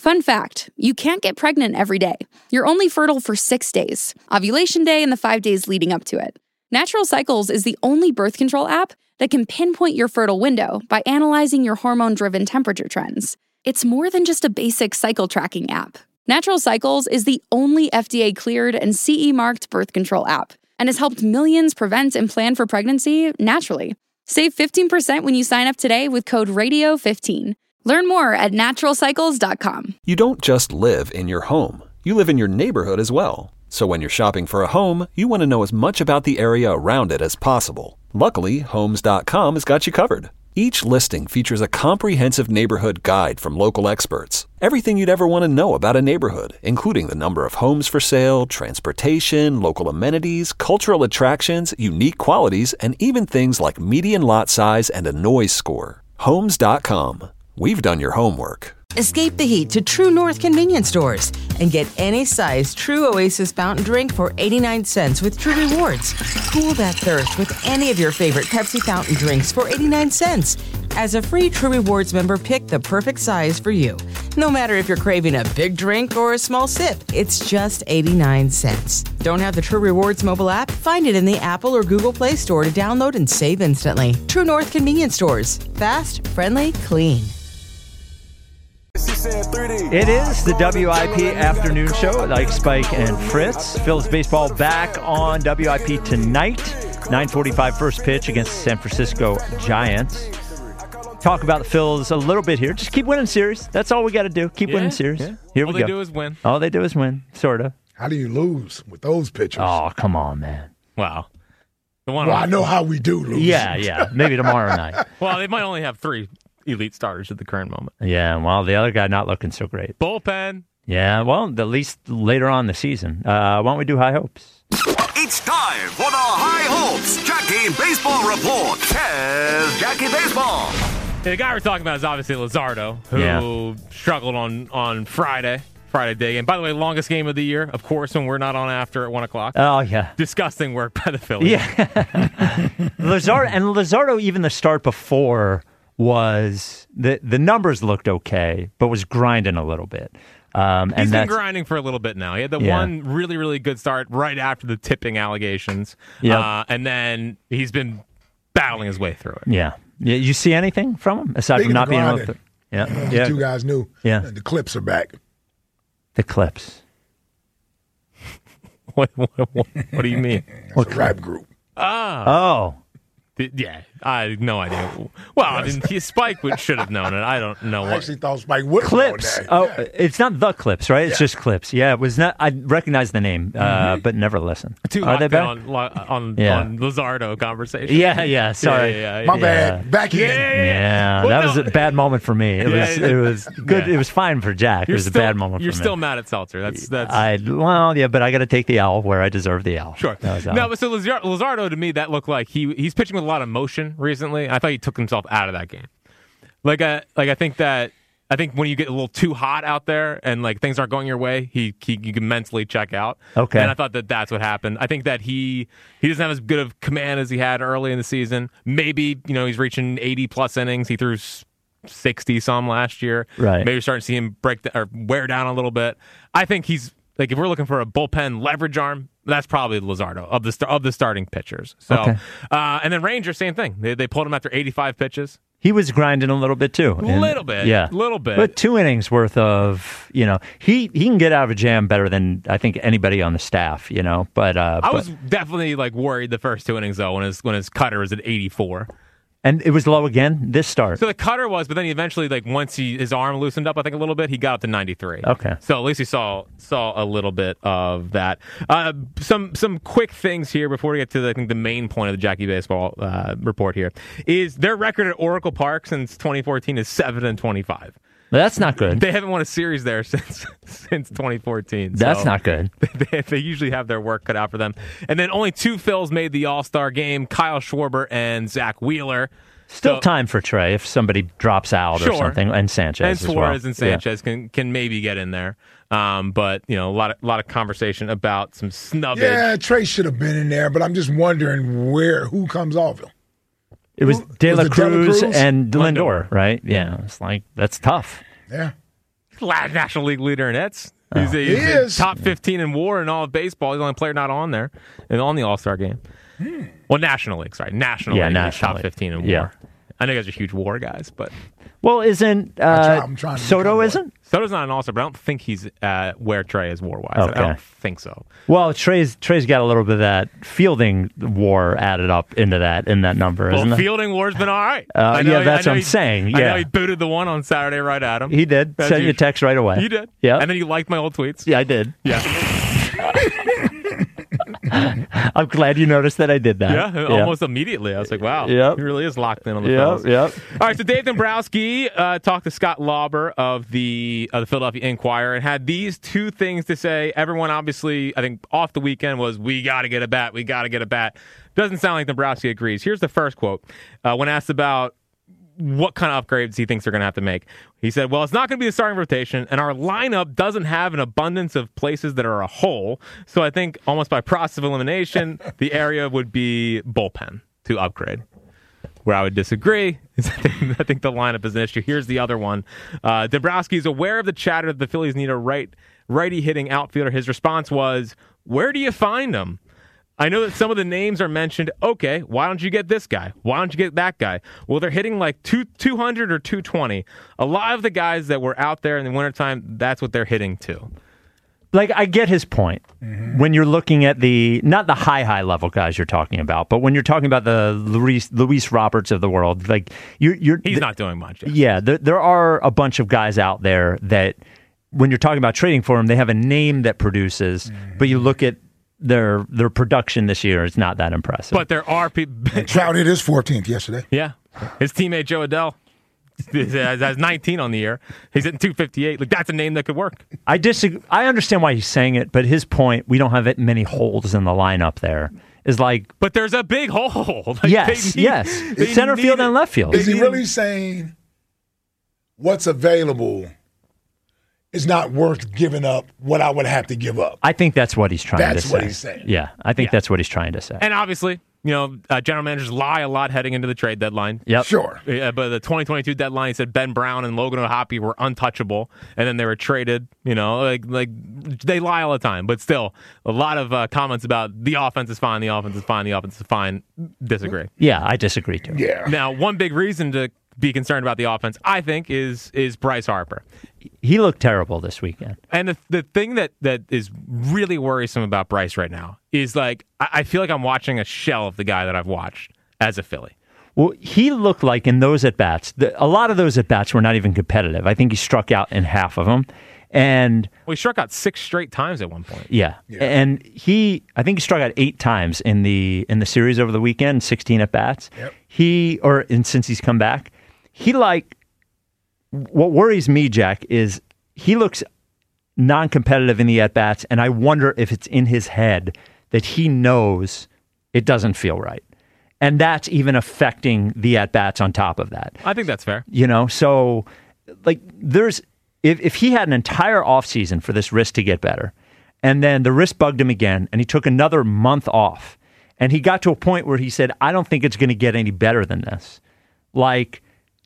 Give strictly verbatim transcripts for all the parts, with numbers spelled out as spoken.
Fun fact, you can't get pregnant every day. You're only fertile for six days, ovulation day and the five days leading up to it. Natural Cycles is the only birth control app that can pinpoint your fertile window by analyzing your hormone-driven temperature trends. It's more than just a basic cycle tracking app. Natural Cycles is the only F D A-cleared and C E-marked birth control app and has helped millions prevent and plan for pregnancy naturally. Save fifteen percent when you sign up today with code radio fifteen. Learn more at natural cycles dot com. You don't just live in your home. You live in your neighborhood as well. So when you're shopping for a home, you want to know as much about the area around it as possible. Luckily, homes dot com has got you covered. Each listing features a comprehensive neighborhood guide from local experts. Everything you'd ever want to know about a neighborhood, including the number of homes for sale, transportation, local amenities, cultural attractions, unique qualities, and even things like median lot size and a noise score. homes dot com. We've done your homework. Escape the heat to True North convenience stores and get any size True Oasis fountain drink for eighty-nine cents with True Rewards. Cool that thirst with any of your favorite Pepsi fountain drinks for eighty-nine cents. As a free True Rewards member, pick the perfect size for you. No matter if you're craving a big drink or a small sip, it's just eighty-nine cents. Don't have the True Rewards mobile app? Find it in the Apple or Google Play Store to download and save instantly. True North convenience stores. Fast, friendly, clean. It is the W I P Afternoon Show, like Spike and Fritz. Phil's baseball back on W I P tonight. nine forty-five first pitch against the San Francisco Giants. Talk about the Phils a little bit here. Just keep winning series. That's all we got to do. Keep yeah, winning series. Yeah. Here all we go. All they do is win. All they do is win, sort of. How do you lose with those pitchers? Oh, come on, man. Wow. The one well, I know how we do lose. Yeah, yeah. Maybe tomorrow night. Well, they might only have three elite starters at the current moment. Yeah, well, the other guy not looking so great. Bullpen. Yeah, well, at least later on in the season. Uh, why don't we do high hopes? It's time for the High Hopes Jackie Baseball Report. Here's Jackie Baseball. The guy we're talking about is obviously Luzardo, who yeah. struggled on, on Friday. Friday day game. By the way, longest game of the year, of course, when we're not on after at one o'clock. Oh, yeah. Disgusting work by the Phillies. Yeah. Luzardo, and Luzardo, even the start before, was the the numbers looked okay, but was grinding a little bit. Um, and He's been that's, grinding for a little bit now. He had the yeah. one really, really good start right after the tipping allegations. Yep. Uh, and then he's been battling his way through it. Yeah. yeah. You see anything from him aside Speaking from not being able grinding, to? Yeah. The yeah. two guys knew. Yeah. The Clips are back. The Clips. what, what, what, what do you mean? It's what a rap group. Ah. Oh. The, yeah, I had no idea. Well, I mean, he, Spike would, should have known it. I don't know. I what. actually thought Spike would have Clips. known that. Oh, yeah. It's not the Clips, right? It's yeah. just Clips. Yeah, it was not. I recognize the name, uh, mm-hmm. but never listen. Too Are they back? on on, yeah. on Luzardo conversation. Yeah, yeah. Sorry, yeah, yeah, yeah, my yeah. bad. Back in. Yeah, yeah, yeah. Yeah, Well, that no. was a bad moment for me. It Yeah, was. yeah. It was good. Yeah. It was fine for Jack. You're it was still, a bad moment. You're for still me. mad at Seltzer. That's that's. I well, yeah, but I got to take the L where I deserve the L. Sure. No, No, but so Luzar- Luzardo to me that looked like he he's pitching with a lot of motion recently. I thought he took himself out of that game. Like I like I think that I think when you get a little too hot out there and like things aren't going your way, he, he you can mentally check out. Okay. And I thought that that's what happened. I think that he he doesn't have as good of command as he had early in the season. Maybe, you know, he's reaching eighty plus innings. He threw sixty some last year. Right. Maybe we're starting to see him break the, or wear down a little bit. I think he's like if we're looking for a bullpen leverage arm, that's probably Luzardo of the of the starting pitchers. So, Okay. uh, and then Rangers, same thing. They they pulled him after eighty-five pitches. He was grinding a little bit too. A And- little bit, yeah, little bit. But two innings worth of, you know, he he can get out of a jam better than I think anybody on the staff, you know. But uh, I but, was definitely like worried the first two innings though when his when his cutter was at eighty-four. and it was low again this start. So the cutter was, but then he eventually like once he his arm loosened up, I think a little bit, he got up to ninety-three. Okay. So at least he saw saw a little bit of that. Uh, some some quick things here before we get to the, I think the main point of the Jackie Baseball uh, report here is their record at Oracle Park since twenty fourteen is seven and twenty-five. That's not good. They haven't won a series there since since twenty fourteen. That's so not good. They, they usually have their work cut out for them. And then only two Phils made the All-Star game, Kyle Schwarber and Zach Wheeler. Still So- time for Trey if somebody drops out Sure. or something, and Sanchez and as Suarez well. and Sanchez can, can maybe get in there. Um, but, you know, a lot of, lot of conversation about some snubbage. Yeah, Trey should have been in there, but I'm just wondering where who comes off him. Yeah. It was Who- De La was it De La Cruz Cruz? and Lindor. Lindor, right? Yeah, it's like that's tough. Yeah. National League leader in hits. He's, a, he's He a is. top fifteen in WAR in all of baseball. He's the only player not on there and on the All-Star game. Hmm. Well, National League, sorry. National Yeah, League. National He's top League. fifteen in Yeah. WAR. I know you guys are huge WAR guys, but Well, isn't try- uh, I'm trying to Soto become one. isn't? Soto's not an All-Star, but I don't think he's uh, where Trey is WAR-wise. Okay. I don't think so. Well, Trey's Trey's got a little bit of that fielding war added up into that in that number, isn't Well, it? fielding WAR's been all right. Uh, I know yeah, he- that's I know what I'm he- saying, I yeah. know he booted the one on Saturday right at him. He did. As Sent you a usual. text right away. You did. Yeah. And then you liked my old tweets. Yeah, I did. Yeah. I'm glad you noticed that I did that. Yeah, almost immediately. I was like, wow, Yep. he really is locked in on the Yep, fellas. yep. All right, so Dave Dombrowski uh, talked to Scott Lauber of the of the Philadelphia Inquirer and had these two things to say. Everyone, obviously, I think off the weekend was, we got to get a bat, we got to get a bat. Doesn't sound like Dombrowski agrees. Here's the first quote. Uh, when asked about what kind of upgrades he thinks they're going to have to make, he said, well, it's not going to be the starting rotation, and our lineup doesn't have an abundance of places that are a hole, so I think almost by process of elimination, the area would be bullpen to upgrade. Where I would disagree is I think, I think the lineup is an issue. Here's the other one. Uh, Dombrowski is aware of the chatter that the Phillies need a right righty hitting outfielder. His response was, where do you find him? I know that some of the names are mentioned. Okay, why don't you get this guy? Why don't you get that guy? Well, they're hitting like two, 200 or two twenty. A lot of the guys that were out there in the wintertime, that's what they're hitting to. Like, I get his point. Mm-hmm. When you're looking at the, not the high, high level guys you're talking about, but when you're talking about the Luis, Luis Roberts of the world, like, you're... you're He's the, not doing much. Yet. Yeah, there, there are a bunch of guys out there that, when you're talking about trading for them, they have a name that produces, mm-hmm. but you look at their their production this year, it's not that impressive. But there are people... Trout hit his fourteenth yesterday. Yeah. His teammate, Joe Adell, has nineteen on the year. He's hitting two fifty-eight. Like, that's a name that could work. I disagree. I understand why he's saying it, but his point, we don't have that many holes in the lineup there, is like... But there's a big hole. Like, yes, they need, yes. they It's center field it. and left field. Is he really saying what's available is not worth giving up what I would have to give up? I think that's what he's trying That's to say. what he's saying. Yeah, I think Yeah. that's what he's trying to say. And obviously, you know, uh, general managers lie a lot heading into the trade deadline. Yep. Sure. Yeah, but the twenty twenty-two deadline, he said Ben Brown and Logan O'Hoppe were untouchable, and then they were traded. You know, like like they lie all the time, but still, a lot of uh, comments about the offense is fine, the offense is fine, the offense is fine. Disagree. Yeah, I disagree too. Yeah. Now, one big reason to be concerned about the offense, I think, is is Bryce Harper. He looked terrible this weekend. And the the thing that, that is really worrisome about Bryce right now is, like, I, I feel like I'm watching a shell of the guy that I've watched as a Philly. Well, he looked like in those at-bats, the, a lot of those at-bats were not even competitive. I think he struck out in half of them. And Well, he struck out six straight times at one point. yeah, Yeah. and he, I think he struck out eight times in the in the series over the weekend, sixteen at-bats. Yep. He, or and since he's come back, he like, what worries me, Jack, is he looks non-competitive in the at-bats, and I wonder if it's in his head that he knows it doesn't feel right. And that's even affecting the at-bats on top of that. I think that's fair. You know, so like there's if if he had an entire offseason for this wrist to get better, and then the wrist bugged him again, and he took another month off, and he got to a point where he said, I don't think it's going to get any better than this. Like,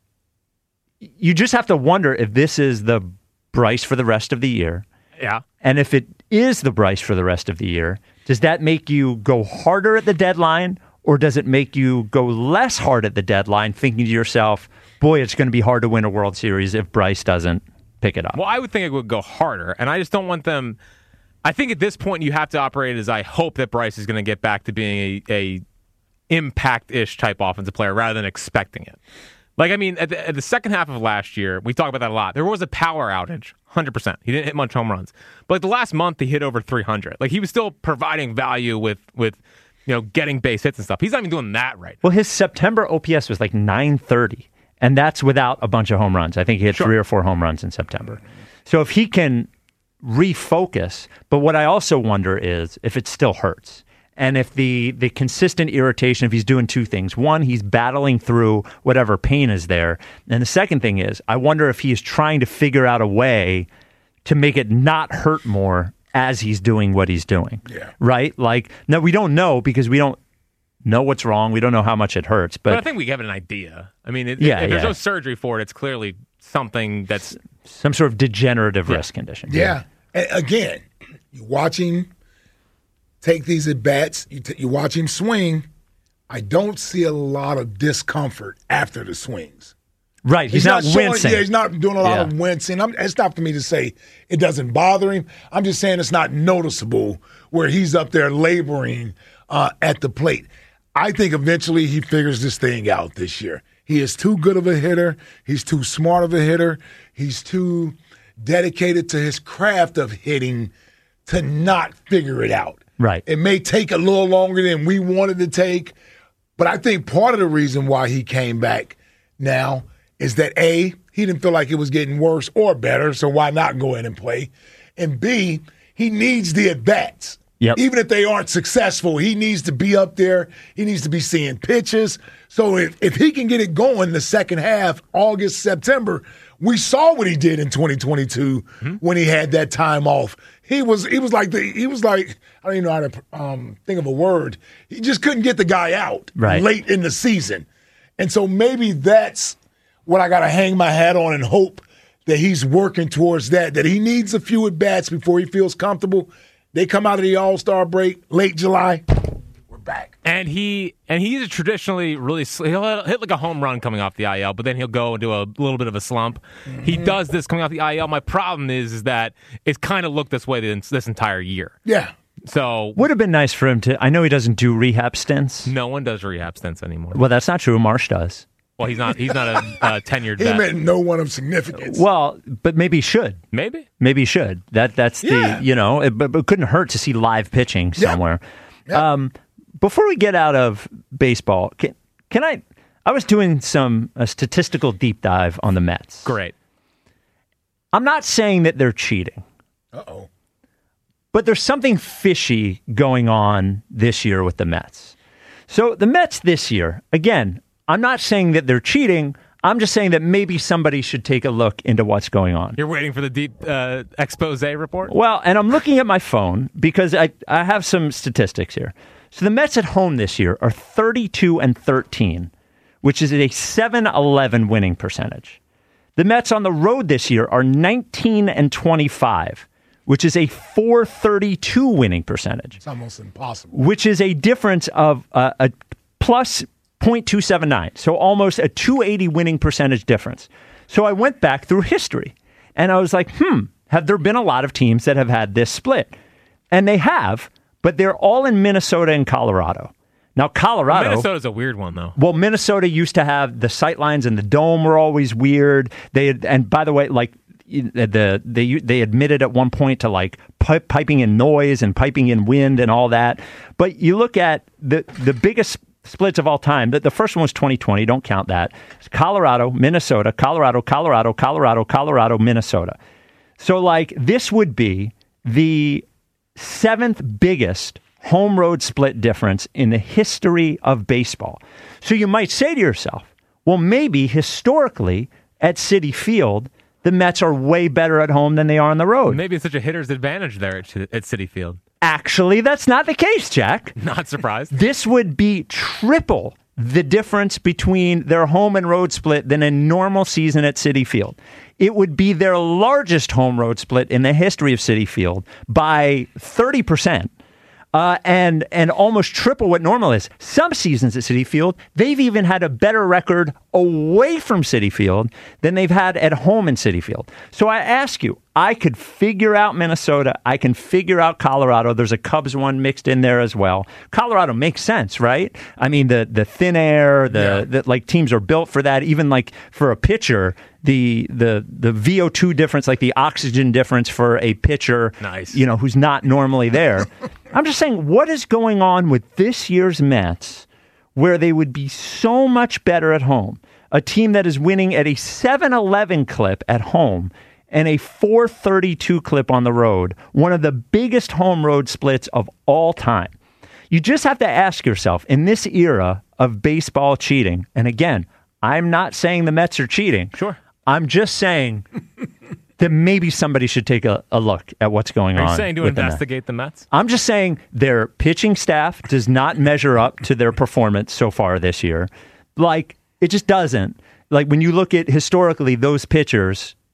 you just have to wonder if this is the Bryce for the rest of the year. Yeah. And if it is the Bryce for the rest of the year, does that make you go harder at the deadline, or does it make you go less hard at the deadline, thinking to yourself, boy, it's going to be hard to win a World Series if Bryce doesn't pick it up? Well, I would think it would go harder, and I just don't want them. I think at this point you have to operate as I hope that Bryce is going to get back to being a, a impact-ish type offensive player rather than expecting it. Like, I mean, at the, at the second half of last year, we talk about that a lot. There was a power outage, one hundred percent. He didn't hit much home runs. But like the last month, he hit over three hundred. Like, he was still providing value with, with you know, getting base hits and stuff. He's not even doing that right now. Well, his September O P S was like nine thirty, and that's without a bunch of home runs. I think he hit Sure. three or four home runs in September. So if he can refocus, but what I also wonder is if it still hurts. And if the, the consistent irritation, if he's doing two things. One, he's battling through whatever pain is there. And the second thing is, I wonder if he is trying to figure out a way to make it not hurt more as he's doing what he's doing. Yeah. Right? Like, no, we don't know because we don't know what's wrong. We don't know how much it hurts. But, But I think we have an idea. I mean, it, Yeah, if there's yeah. no surgery for it, it's clearly something that's Some sort of degenerative Yeah. wrist condition. Yeah. And again, you watch him take these at bats, you, t- you watch him swing. I don't see a lot of discomfort after the swings. Right. He's, not, showing, wincing. Yeah, he's not doing a lot Yeah. of wincing. I'm, it's not for me to say it doesn't bother him. I'm just saying it's not noticeable where he's up there laboring uh, at the plate. I think eventually he figures this thing out this year. He is too good of a hitter. He's too smart of a hitter. He's too dedicated to his craft of hitting to not figure it out. Right. It may take a little longer than we wanted to take, but I think part of the reason why he came back now is that A, he didn't feel like it was getting worse or better, so why not go in and play? And B, he needs the at-bats. Yep. Even if they aren't successful, he needs to be up there. He needs to be seeing pitches. So if, if he can get it going the second half, August, September, we saw what he did in twenty twenty-two mm-hmm. when he had that time off. He was he was like the he was like I don't even know how to um, think of a word. He just couldn't get the guy out right. late in the season. And so maybe that's what I got to hang my hat on and hope that he's working towards that, that he needs a few at-bats before he feels comfortable. They come out of the All-Star break late July. We're back. And he and he's traditionally really he'll hit like a home run coming off the I L, but then he'll go and do a little bit of a slump. Mm-hmm. He does this coming off the I L. My problem is, is that it's kind of looked this way this, this entire year. Yeah. So would have been nice for him to. I know he doesn't do rehab stints. No one does rehab stints anymore. Well, that's not true. Marsh does. Well, he's not. He's not a uh, tenured he vet. meant no one of significance. Well, but maybe he should. Maybe. Maybe he should. That that's yeah. the you know. It, but, but it couldn't hurt to see live pitching somewhere. Yeah. Yeah. Um, before we get out of baseball, can, can I? I was doing some a statistical deep dive on the Mets. Great. I'm not saying that they're cheating. Uh oh. But there's something fishy going on this year with the Mets. So the Mets this year, again, I'm not saying that they're cheating. I'm just saying that maybe somebody should take a look into what's going on. You're waiting for the deep uh, expose report? Well, and I'm looking at my phone because I, I have some statistics here. So the Mets at home this year are thirty-two and thirteen, which is a seven eleven winning percentage. The Mets on the road this year are nineteen and twenty-five, which is a four thirty-two winning percentage. It's almost impossible. Which is a difference of uh, a plus point two seven nine, so almost a two eighty winning percentage difference. So I went back through history, and I was like, hmm, have there been a lot of teams that have had this split? And they have, but they're all in Minnesota and Colorado. Now, Colorado... Minnesota's a weird one, though. Well, Minnesota used to have the sight lines and the dome were always weird. They had, and by the way, like, the they they admitted at one point to like pipe, piping in noise and piping in wind and all that. But you look at the the biggest splits of all time. The, the first one was twenty twenty. Don't count that. It's Colorado, Minnesota, Colorado, Colorado, Colorado, Colorado, Minnesota. So like this would be the seventh biggest home road split difference in the history of baseball. So you might say to yourself, well, maybe historically at Citi Field, the Mets are way better at home than they are on the road. Maybe it's such a hitter's advantage there at, at Citi Field. Actually, that's not the case, Jack. Not surprised. This would be triple the difference between their home and road split than a normal season at Citi Field. It would be their largest home road split in the history of Citi Field by thirty percent. Uh, and and almost triple what normal is. Some seasons at Citi Field, they've even had a better record away from Citi Field than they've had at home in Citi Field. So I ask you, I could figure out Minnesota. I can figure out Colorado. There's a Cubs one mixed in there as well. Colorado makes sense, right? I mean, the the thin air, the, yeah. the like teams are built for that. Even like for a pitcher, the the the V O two difference, like the oxygen difference for a pitcher, nice. you know, who's not normally there. I'm just saying, what is going on with this year's Mets where they would be so much better at home? A team that is winning at a seven eleven clip at home and a four thirty-two clip on the road, one of the biggest home road splits of all time. You just have to ask yourself, in this era of baseball cheating, and again, I'm not saying the Mets are cheating. Sure. I'm just saying that maybe somebody should take a, a look at what's going Are on. you saying to with the investigate the Mets? I'm just saying their pitching staff does not measure up to their performance so far this year. Like, it just doesn't. Like, when you look at historically those pitchers,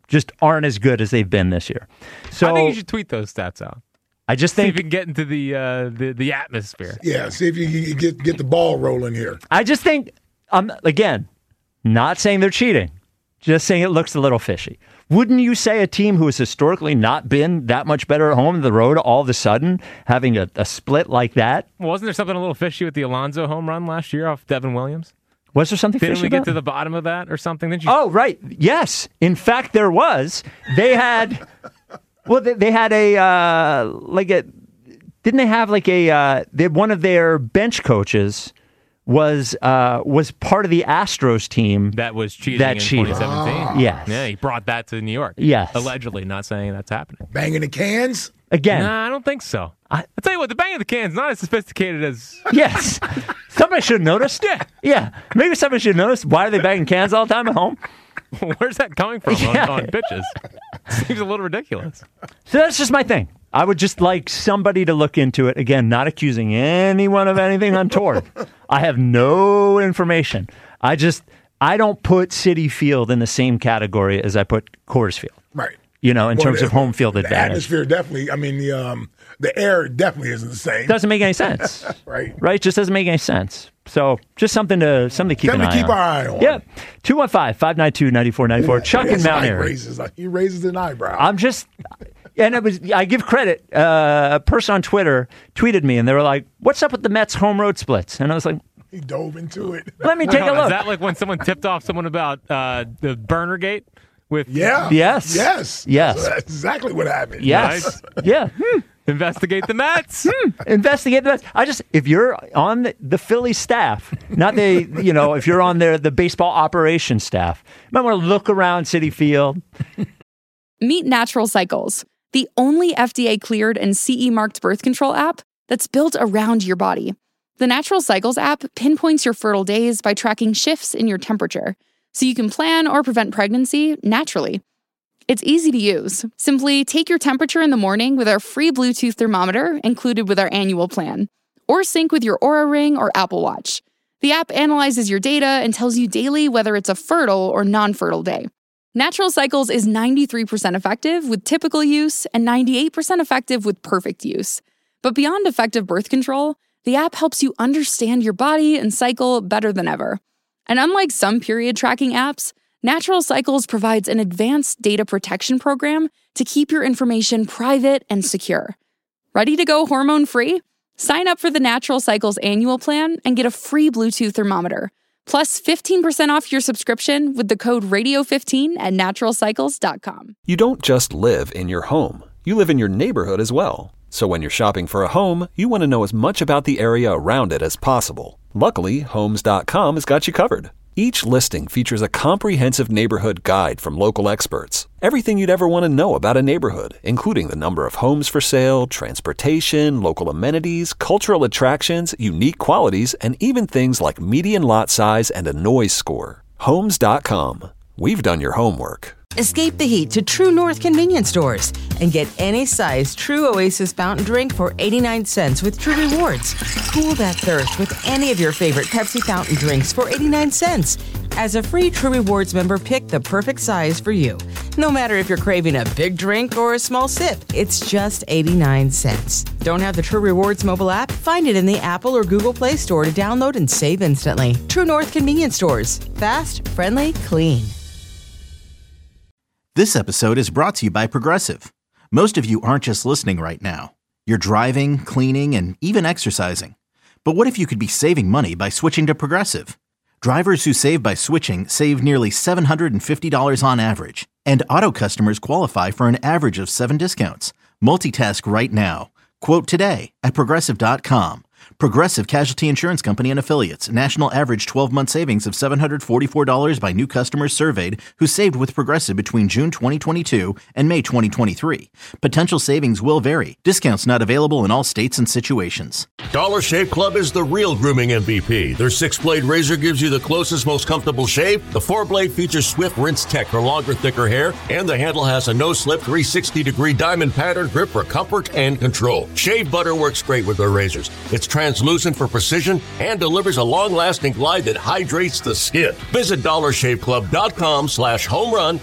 just aren't as good as they've been this year. So I think you should tweet those stats out. I just See think if you can get into the uh, the, the atmosphere. Yeah, see if you can get get the ball rolling here. I just think I'm um, again not saying they're cheating, just saying it looks a little fishy. Wouldn't you say a team who has historically not been that much better at home than the road, all of a sudden having a, a split like that? Well, wasn't there something a little fishy with the Alonso home run last year off Devin Williams? Was there something Didn't fishy we get about to it? the bottom of that or something? Didn't you? Oh, right. Yes. In fact, there was. They had. Well, they, they had a uh, like a. Didn't they have like a? Uh, they, one of their bench coaches was uh, was part of the Astros team That was cheating that in cheated. twenty seventeen. Yes. Yeah, he brought that to New York. Yes. Allegedly, not saying that's happening. Banging the cans. Again. Nah, I don't think so. I- I'll tell you what, the bang of the can's not as sophisticated as... Yes. Somebody should have noticed. Yeah. Yeah. Maybe somebody should notice. Why are they banging cans all the time at home? Where's that coming from Yeah. on, on pitches? Seems a little ridiculous. So that's just my thing. I would just like somebody to look into it. Again, not accusing anyone of anything untoward. I have no information. I just, I don't put Citi Field in the same category as I put Coors Field. Right. You know, in Well, terms the- of home field the advantage. atmosphere definitely. I mean, the um, the air definitely isn't the same. Doesn't make any sense. Right. Right? Just doesn't make any sense. So just something to something to keep Something an to eye keep on. our eye on. Yeah. two one five, five nine two, nine four nine four. Chuck in Yes, Mount Mike Airy. raises, he raises an eyebrow. I'm just, and it was, I give credit. Uh, a person on Twitter tweeted me and they were like, what's up with the Mets home road splits? And I was like, he dove into it. let me take a Hold on, look. Is that like when someone tipped off someone about uh, the Burnergate? With Yeah. Yes. Yes. Yes. So that's exactly what happened. Yes. Yeah. Hmm. Investigate the Mets. Investigate the Mets. I just, if you're on the, the Philly staff, not the, you know, if you're on their the baseball operations staff, you might want to look around Citi Field. Meet Natural Cycles, the only F D A-cleared and C E-marked birth control app that's built around your body. The Natural Cycles app pinpoints your fertile days by tracking shifts in your temperature, so you can plan or prevent pregnancy naturally. It's easy to use. Simply take your temperature in the morning with our free Bluetooth thermometer included with our annual plan, or sync with your Oura Ring or Apple Watch. The app analyzes your data and tells you daily whether it's a fertile or non-fertile day. Natural Cycles is ninety-three percent effective with typical use and ninety-eight percent effective with perfect use. But beyond effective birth control, the app helps you understand your body and cycle better than ever. And unlike some period tracking apps, Natural Cycles provides an advanced data protection program to keep your information private and secure. Ready to go hormone-free? Sign up for the Natural Cycles annual plan and get a free Bluetooth thermometer, plus fifteen percent off your subscription with the code radio fifteen at natural cycles dot com. You don't just live in your home. You live in your neighborhood as well. So when you're shopping for a home, you want to know as much about the area around it as possible. Luckily, homes dot com has got you covered. Each listing features a comprehensive neighborhood guide from local experts. Everything you'd ever want to know about a neighborhood, including the number of homes for sale, transportation, local amenities, cultural attractions, unique qualities, and even things like median lot size and a noise score. homes dot com. We've done your homework. Escape the heat to True North convenience stores and get any size True Oasis fountain drink for eighty-nine cents with True Rewards. Cool that thirst with any of your favorite Pepsi fountain drinks for eighty-nine cents. As a free True Rewards member, pick the perfect size for you. No matter if you're craving a big drink or a small sip, it's just eighty-nine cents. Don't have the True Rewards mobile app? Find it in the Apple or Google Play Store to download and save instantly. True North convenience stores. Fast, friendly, clean. This episode is brought to you by Progressive. Most of you aren't just listening right now. You're driving, cleaning, and even exercising. But what if you could be saving money by switching to Progressive? Drivers who save by switching save nearly seven hundred fifty dollars on average. And auto customers qualify for an average of seven discounts. Multitask right now. Quote today at Progressive dot com. Progressive Casualty Insurance Company and Affiliates. National average twelve-month savings of seven hundred forty-four dollars by new customers surveyed who saved with Progressive between June twenty twenty-two and May twenty twenty-three. Potential savings will vary. Discounts not available in all states and situations. Dollar Shave Club is the real grooming M V P. Their six-blade razor gives you the closest, most comfortable shave. The four-blade features Swift Rinse Tech for longer, thicker hair. And the handle has a no-slip three hundred sixty degree diamond pattern grip for comfort and control. Shave butter works great with their razors. It's translucent for precision and delivers a long-lasting glide that hydrates the skin. Visit dollar shave club dot com slash home run.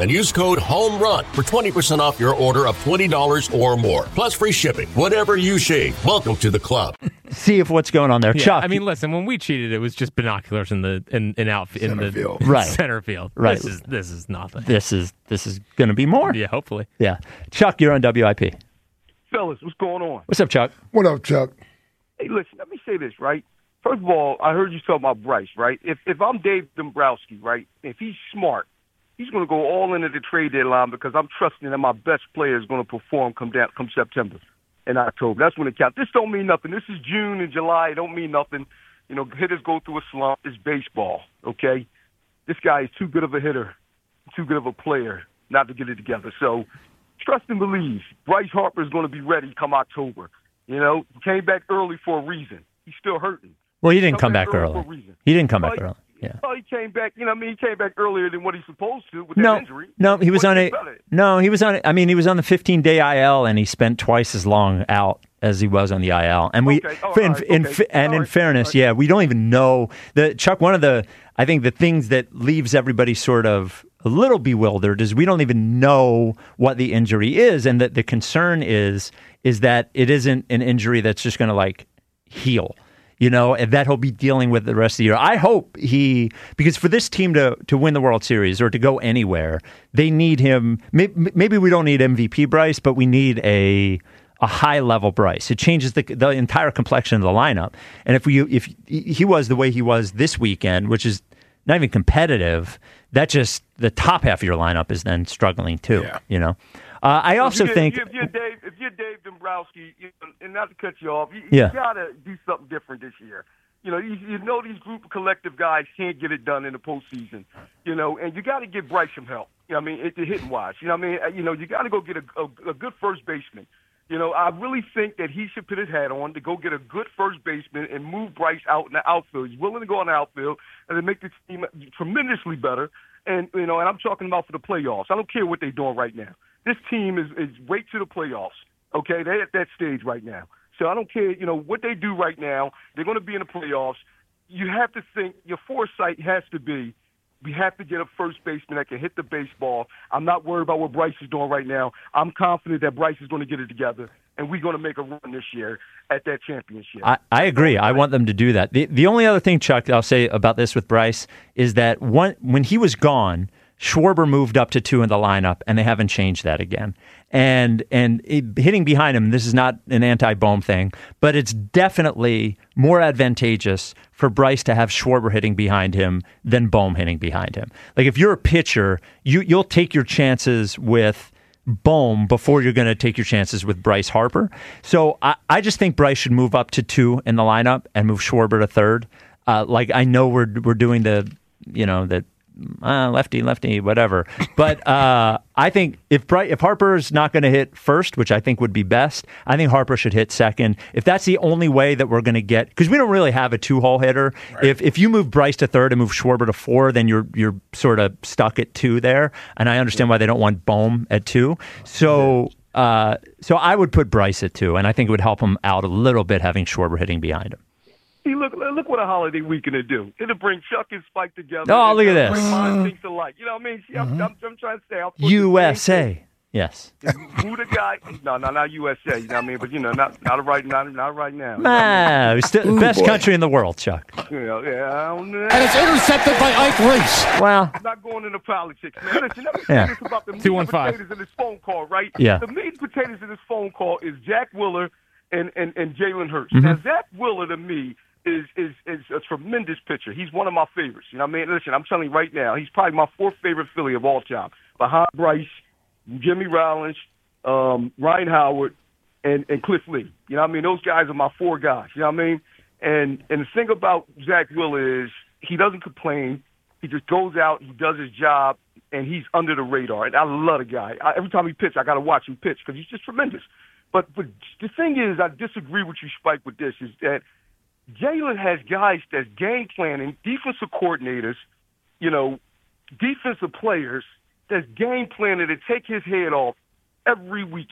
and use code HOMERUN for twenty percent off your order of twenty dollars or more. Plus free shipping. Whatever you shave, welcome to the club. See if what's going on there. Yeah, Chuck. I mean, listen, when we cheated, it was just binoculars in the in, in out in Center the field. Right. center field. Right. This is this is nothing. This is this is going to be more. Yeah, hopefully. Yeah. Chuck, you're on W I P. Fellas, what's going on? What's up, Chuck? What up, Chuck? Hey, listen, let me say this, right? First of all, I heard you talk about Bryce, right? If if I'm Dave Dombrowski, right, if he's smart, he's going to go all into the trade deadline because I'm trusting that my best player is going to perform come down come September and October. That's when it counts. This don't mean nothing. This is June and July. It don't mean nothing. You know, hitters go through a slump. It's baseball, okay? This guy is too good of a hitter, too good of a player not to get it together. So trust and believe. Bryce Harper is going to be ready come October. You know, he came back early for a reason. He's still hurting. Well, he didn't come, come back, back early. early for a reason. He didn't come well, back he, early. Yeah. Well, he came back. You know, what I mean, he came back earlier than what he's supposed to with No, that injury. no, he was What on he a better? no, he was on. A, I mean, he was on the fifteen day I L, and he spent twice as long out as he was on the I L. And we, Okay. Oh, in, all right. in, Okay. and All in right. fairness, All right. yeah, we don't even know the Chuck. One of the, I think, the things that leaves everybody sort of a little bewildered is we don't even know what the injury is, and that the concern is is that it isn't an injury that's just going to like heal. You know, and that he'll be dealing with the rest of the year. I hope he, because for this team to, to win the World Series or to go anywhere, they need him. Maybe, maybe we don't need M V P Bryce, but we need a a high level Bryce. It changes the the entire complexion of the lineup. And if we if he was the way he was this weekend, which is not even competitive, that just the top half of your lineup is then struggling too. Yeah. You know, uh, I also if you're, think if you're Dave, if you're Dave Dombrowski, you know, and not to cut you off, you, Yeah. you gotta do something different this year. You know, you, you know these group of collective guys can't get it done in the postseason. You know, and you got to get Bryce some help. You know, what I mean, it's a hitting watch. You know, what I mean, you know, you got to go get a, a, a good first baseman. You know, I really think that he should put his hat on to go get a good first baseman and move Bryce out in the outfield. He's willing to go in the outfield and to make the team tremendously better. And, you know, and I'm talking about for the playoffs. I don't care what they're doing right now. This team is, is right to the playoffs, okay? They're at that stage right now. So I don't care, you know, what they do right now. They're going to be in the playoffs. You have to think, your foresight has to be, we have to get a first baseman that can hit the baseball. I'm not worried about what Bryce is doing right now. I'm confident that Bryce is going to get it together, and we're going to make a run this year at that championship. I, I agree. I want them to do that. The the only other thing, Chuck, I'll say about this with Bryce is that one, when he was gone, Schwarber moved up to two in the lineup, and they haven't changed that again. And and it, hitting behind him, this is not an anti-Bohm thing, but it's definitely more advantageous for Bryce to have Schwarber hitting behind him than Bohm hitting behind him. Like if you're a pitcher, you you'll take your chances with Bohm before you're going to take your chances with Bryce Harper. So I, I just think Bryce should move up to two in the lineup and move Schwarber to third. Uh, like I know we're we're doing the you know the. Uh, lefty, lefty, whatever. But uh, I think if Bright, if Harper's not going to hit first, which I think would be best, I think Harper should hit second. If that's the only way that we're going to get, because we don't really have a two-hole hitter. Right. If if you move Bryce to third and move Schwarber to four, then you're you're sort of stuck at two there. And I understand why they don't want Bohm at two. So. Uh, so I would put Bryce at two, and I think it would help him out a little bit having Schwarber hitting behind him. See, look, look what a holiday weekend to do. It'll bring Chuck and Spike together. Oh, look at this. Bring minds think alike. You know what I mean? See, I'm, I'm, I'm trying to say. U S A. Yes. Who the guy? No, no, not U S A. You know what I mean? But, you know, not not right, not, not right now. Nah, you know still, Ooh, best boy. country in the world, Chuck. You know, yeah, I don't know. And it's intercepted by Ike Reese. Well, I'm not going into politics, man. Listen, let me Yeah. say this about the meat two and one five. potatoes in this phone call, right? Yeah. The meat and potatoes in this phone call is Jack Willer and, and, and Jalen Hurts. Mhm. Now, Zach Willer, to me, is, is is a tremendous pitcher. He's one of my favorites. You know what I mean? Listen, I'm telling you right now, he's probably my fourth favorite Philly of all time, behind Bryce, Jimmy Rollins, um, Ryan Howard, and, and Cliff Lee. You know what I mean? Those guys are my four guys. You know what I mean? And and the thing about Zach Willer is he doesn't complain. He just goes out, he does his job, and he's under the radar. And I love the guy. I, every time he pitches, I got to watch him pitch because he's just tremendous. But, but the thing is, I disagree with you, Spike, with this, is that Jalen has guys that's game planning, defensive coordinators, you know, defensive players that's game planning to take his head off every week.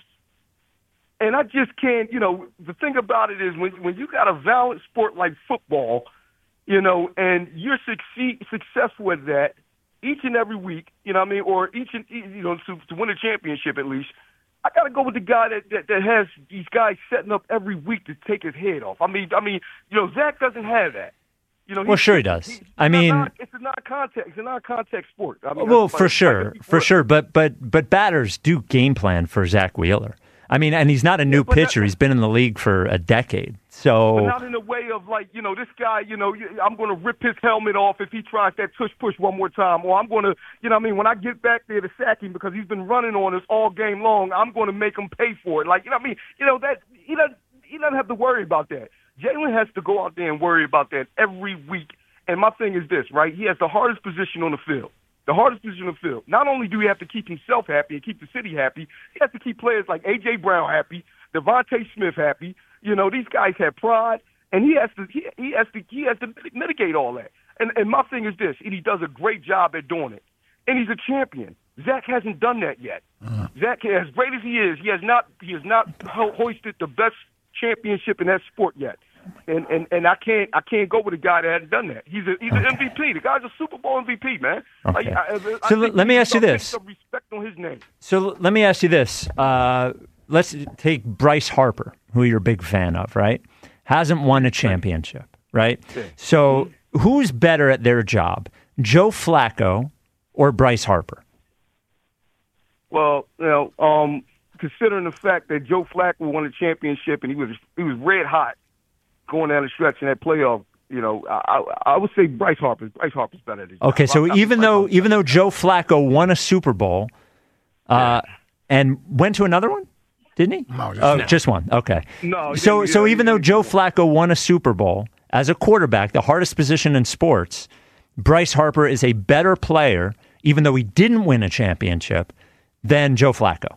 And I just can't, you know, the thing about it is when when you got a violent sport like football, you know, and you're succeed, successful at that, each and every week, you know what I mean, or each and you know to, to win a championship at least, I got to go with the guy that, that that has these guys setting up every week to take his head off. I mean, I mean, you know, Zach doesn't have that. You know, well, sure he does. He, I mean, not, it's a non-contact. It's a non-contact sport. I mean, well, like, for sure, for sure. But but but batters do game plan for Zach Wheeler. I mean, and he's not a new yeah, pitcher. Not, he's been in the league for a decade. So, but not in the way of like, you know, this guy, you know, I'm going to rip his helmet off if he tries that tush push one more time, or I'm going to, you know, what I mean, when I get back there to sack him because he's been running on us all game long, I'm going to make him pay for it. Like, you know, what I mean, you know that he doesn't he doesn't have to worry about that. Jalen has to go out there and worry about that every week. And my thing is this, right? He has the hardest position on the field. The hardest position on the field. Not only do he have to keep himself happy and keep the city happy, he has to keep players like A J. Brown happy, Devontae Smith happy. You know, these guys have pride, and he has to he, he has to he has to mitigate all that. And and my thing is this, and he does a great job at doing it. And he's a champion. Zach hasn't done that yet. Uh-huh. Zach, as great as he is, he has not he has not ho- hoisted the best championship in that sport yet. And, and and I can't I can't go with a guy that hasn't done that. He's a he's okay. an M V P. The guy's a Super Bowl M V P, man. Okay. Like, I, I, so I let me ask you this. Some respect on his name. So let me ask you this. Uh, let's take Bryce Harper, who you're a big fan of, right? Hasn't won a championship, right? So who's better at their job, Joe Flacco or Bryce Harper? Well, you know, um, considering the fact that Joe Flacco won a championship and he was he was red hot going down the stretch in that playoff, you know, I, I would say Bryce Harper. Bryce Harper's better than. Okay, so I'm, even I'm, though I'm, even though Joe Flacco won a Super Bowl, uh, yeah. and went to another one, didn't he? No, just, oh, no. just one. Okay. No. So so yeah, even yeah, though yeah. Joe Flacco won a Super Bowl as a quarterback, the hardest position in sports, Bryce Harper is a better player, even though he didn't win a championship, than Joe Flacco.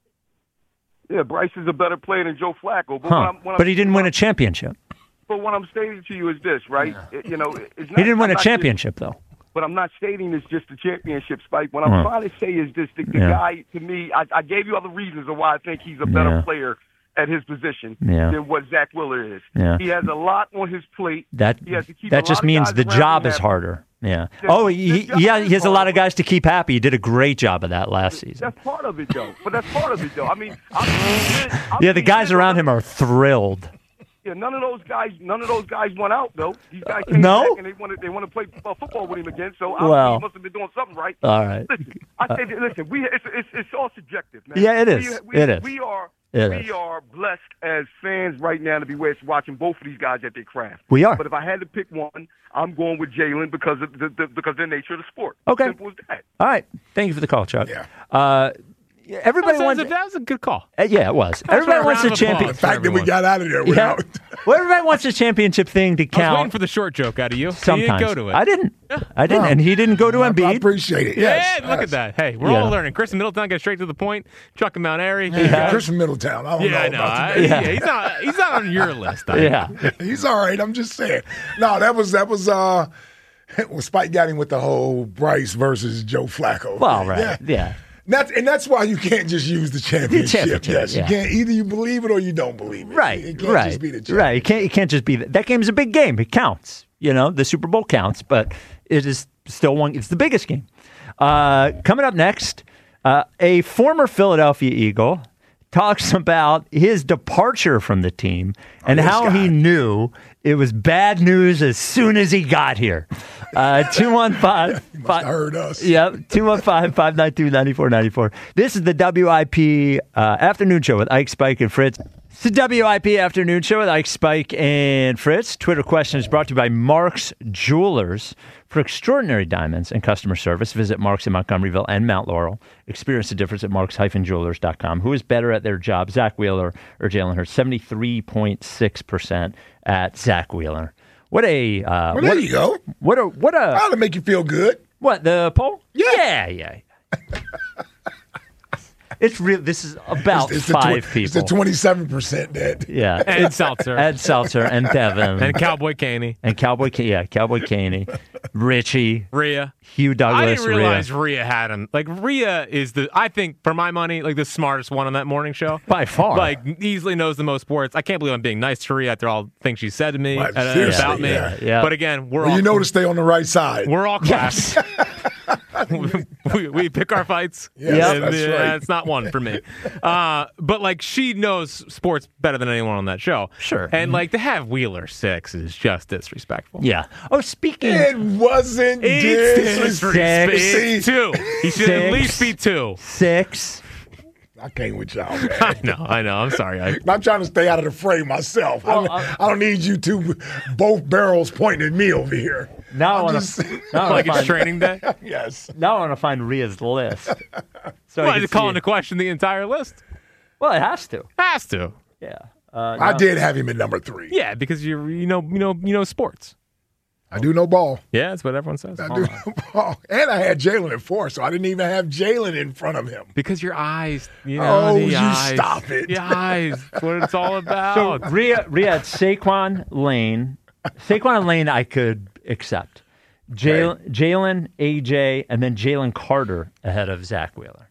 Yeah, Bryce is a better player than Joe Flacco. But, Huh. when I'm, when but I'm, he didn't win a championship. But what I'm stating to you is this, right? It- you know, it's not, He didn't win I'm a not championship, just, though. But I'm not stating it's just a championship, Spike. What I'm Huh. trying to say is this: the, the Yeah. guy, to me, I, I gave you other reasons of why I think he's a better Yeah. player at his position Yeah. than what Zach Wheeler is. Yeah. He has a lot on his plate. That He has to keep a that lot just of means guys the around job him is happy. harder. Yeah. The- Oh, the he, job yeah, is he has a lot hard, of guys to keep happy. He did a great job of that last season. That's part of it, though. But that's part of it, though. I mean, I'm, I'm Yeah, the guys around him are thrilled. Yeah, none of those guys, none of those guys went out though. These guys came No? back and they want to, they want to play uh, football with him again. So obviously Well. he must have been doing something right. All right. Listen, I say, that, listen, we it's, it's it's all subjective, man. Yeah, it is. We, we, It is. We are It we is. are blessed as fans right now to be watching both of these guys at their craft. We are. But if I had to pick one, I'm going with Jalen because of the, the because of the nature of the sport. Okay. Simple as that. All right. Thank you for the call, Chuck. Yeah. Uh, everybody that, was wants. a, that was a good call. Uh, yeah, it was. Everybody a wants round a of champion. applause. The fact that we got out of there Yeah. without. Well, everybody wants a championship thing to I was waiting count. for the short joke out of you. Sometimes You didn't go to it. I didn't. I didn't, No. and he didn't go to I Embiid. appreciate it. Yeah, Yes, look yes. at that. Hey, we're Yeah. all learning. Chris Middleton got straight to the point. Chuck and Mount Airy. Yeah. Chris from Middletown. I don't Yeah, I know know. about I- today. yeah, he's not. He's not on your list. I Yeah. He's all right. I'm just saying. No, that was that was uh well, Spike got him with the whole Bryce versus Joe Flacco. Well, right. Yeah. Yeah. That's and that's why you can't just use the championship. championship, yes, yeah. you can't. Either you believe it or you don't believe it. Right. It can't right. just be the championship. right. It can't. It can't just be that. That game's a big game. It counts. You know, the Super Bowl counts, but it is still one. It's the biggest game. Uh, coming up next, uh, a former Philadelphia Eagle talks about his departure from the team and this how guy. he knew it was bad news as soon as he got here. Uh, two one five. Must have heard us. Yep, two one five, five nine two, nine four nine four. This is the W I P uh, Afternoon Show with Ike, Spike, and Fritz. It's the W I P Afternoon Show with Ike, Spike, and Fritz. Twitter question is brought to you by Mark's Jewelers. For extraordinary diamonds and customer service, visit Mark's in Montgomeryville and Mount Laurel. Experience the difference at marks dash jewelers dot com. Who is better at their job, Zach Wheeler or Jalen Hurts? seventy-three point six percent at Zach Wheeler. What a uh, Well, there what, you go. What a what a That'll make you feel good. what the poll? Yeah. yeah, yeah. It's real. This is about It's the five tw- people. It's the twenty-seven percent that. yeah, And Seltzer. Ed Seltzer and Devin and Cowboy Caney. and Cowboy. Ca- Yeah, Cowboy Caney, Richie, Rhea. Hugh Douglas. I didn't realize Rhea. Rhea had him. Like, Rhea is the, I think, for my money, like the smartest one on that morning show. By far. Like, easily knows the most sports. I can't believe I'm being nice to Rhea after all things she said to me Right, uh, seriously, about me. yeah. Yeah. But again, we're Well, all you know to stay on the right side. we're all class. we, we pick our fights. Yes, yeah, that's yeah, right. It's not one for me. Uh, but like she knows sports better than anyone on that show. Sure. And like to have Wheeler six is just disrespectful. Yeah. Oh, speaking. It wasn't It's disrespectful. It's two. He should at Six. least be two. Six. I can't with y'all, man. I know. I know. I'm sorry. I, I'm trying to stay out of the fray myself. I, don't, I don't need you two, both barrels pointing at me over here. Now I I'm want just- to. Now I like want it's to find. training day. Yes. Now I want to find Rhea's list. So Well, I is can it calling see- to question the entire list? Well, it has to. Has to. Yeah. Uh, I no. did have him at number three. Yeah, because you you know you know you know sports. I do know ball. Yeah, that's what everyone says. I Hold do on. know ball. And I had Jalen at four, so I didn't even have Jalen in front of him. Because your eyes, you know, Oh, the you eyes, stop it. The eyes. That's what it's all So about. Rhea, Rhea had Saquon, Lane. Saquon and Lane I could accept. Jalen, Jalen, A J, and then Jalen Carter ahead of Zach Wheeler.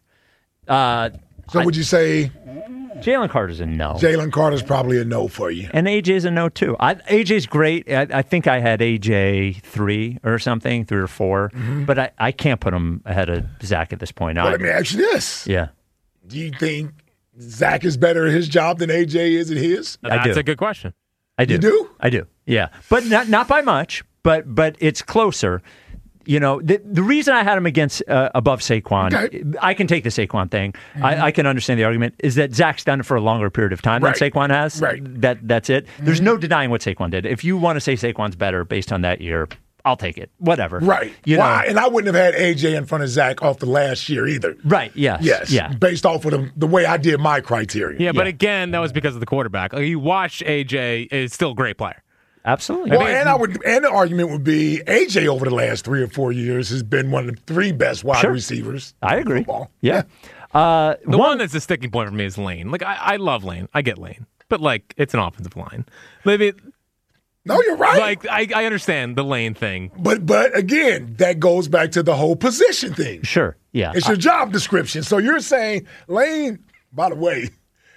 Uh, So would you say Jalen Carter's a no. Jalen Carter's probably a no for you? And A J's a no, too. I, A J's great. I, I think I had A J three or something, three or four. But I, I can't put him ahead of Zach at this point. Well, I- let me ask you this. yeah. Do you think Zach is better at his job than A J is at his? I That's do. a good question. I do. You do? I do. Yeah, but not not by much. But but it's closer. You know, the, the reason I had him against uh, above Saquon, Okay. I can take the Saquon thing. I, I can understand the argument. Is that Zach's done it for a longer period of time Right. than Saquon has? Right. That that's it. There's no denying what Saquon did. If you want to say Saquon's better based on that year, I'll take it. Whatever. Right. You Why? know. And I wouldn't have had A J in front of Zach off the last year either. Right. Yes. Yes. Yeah. Based off of the, the way I did my criteria. Yeah, but Yeah. again, that was because of the quarterback. Like, you watch A J is still a great player. Absolutely. Well, and I would, and the argument would be A J over the last three or four years has been one of the three best wide Sure. receivers. I in agree. football. Yeah. Uh, The one, that's the sticking point for me is Lane. Like I, I love Lane. I get Lane, but like it's an offensive line. Maybe No, you're right. like I, I understand the Lane thing. but but again, that goes back to the whole position thing. Sure. Yeah. It's your job description. So you're saying Lane, by the way,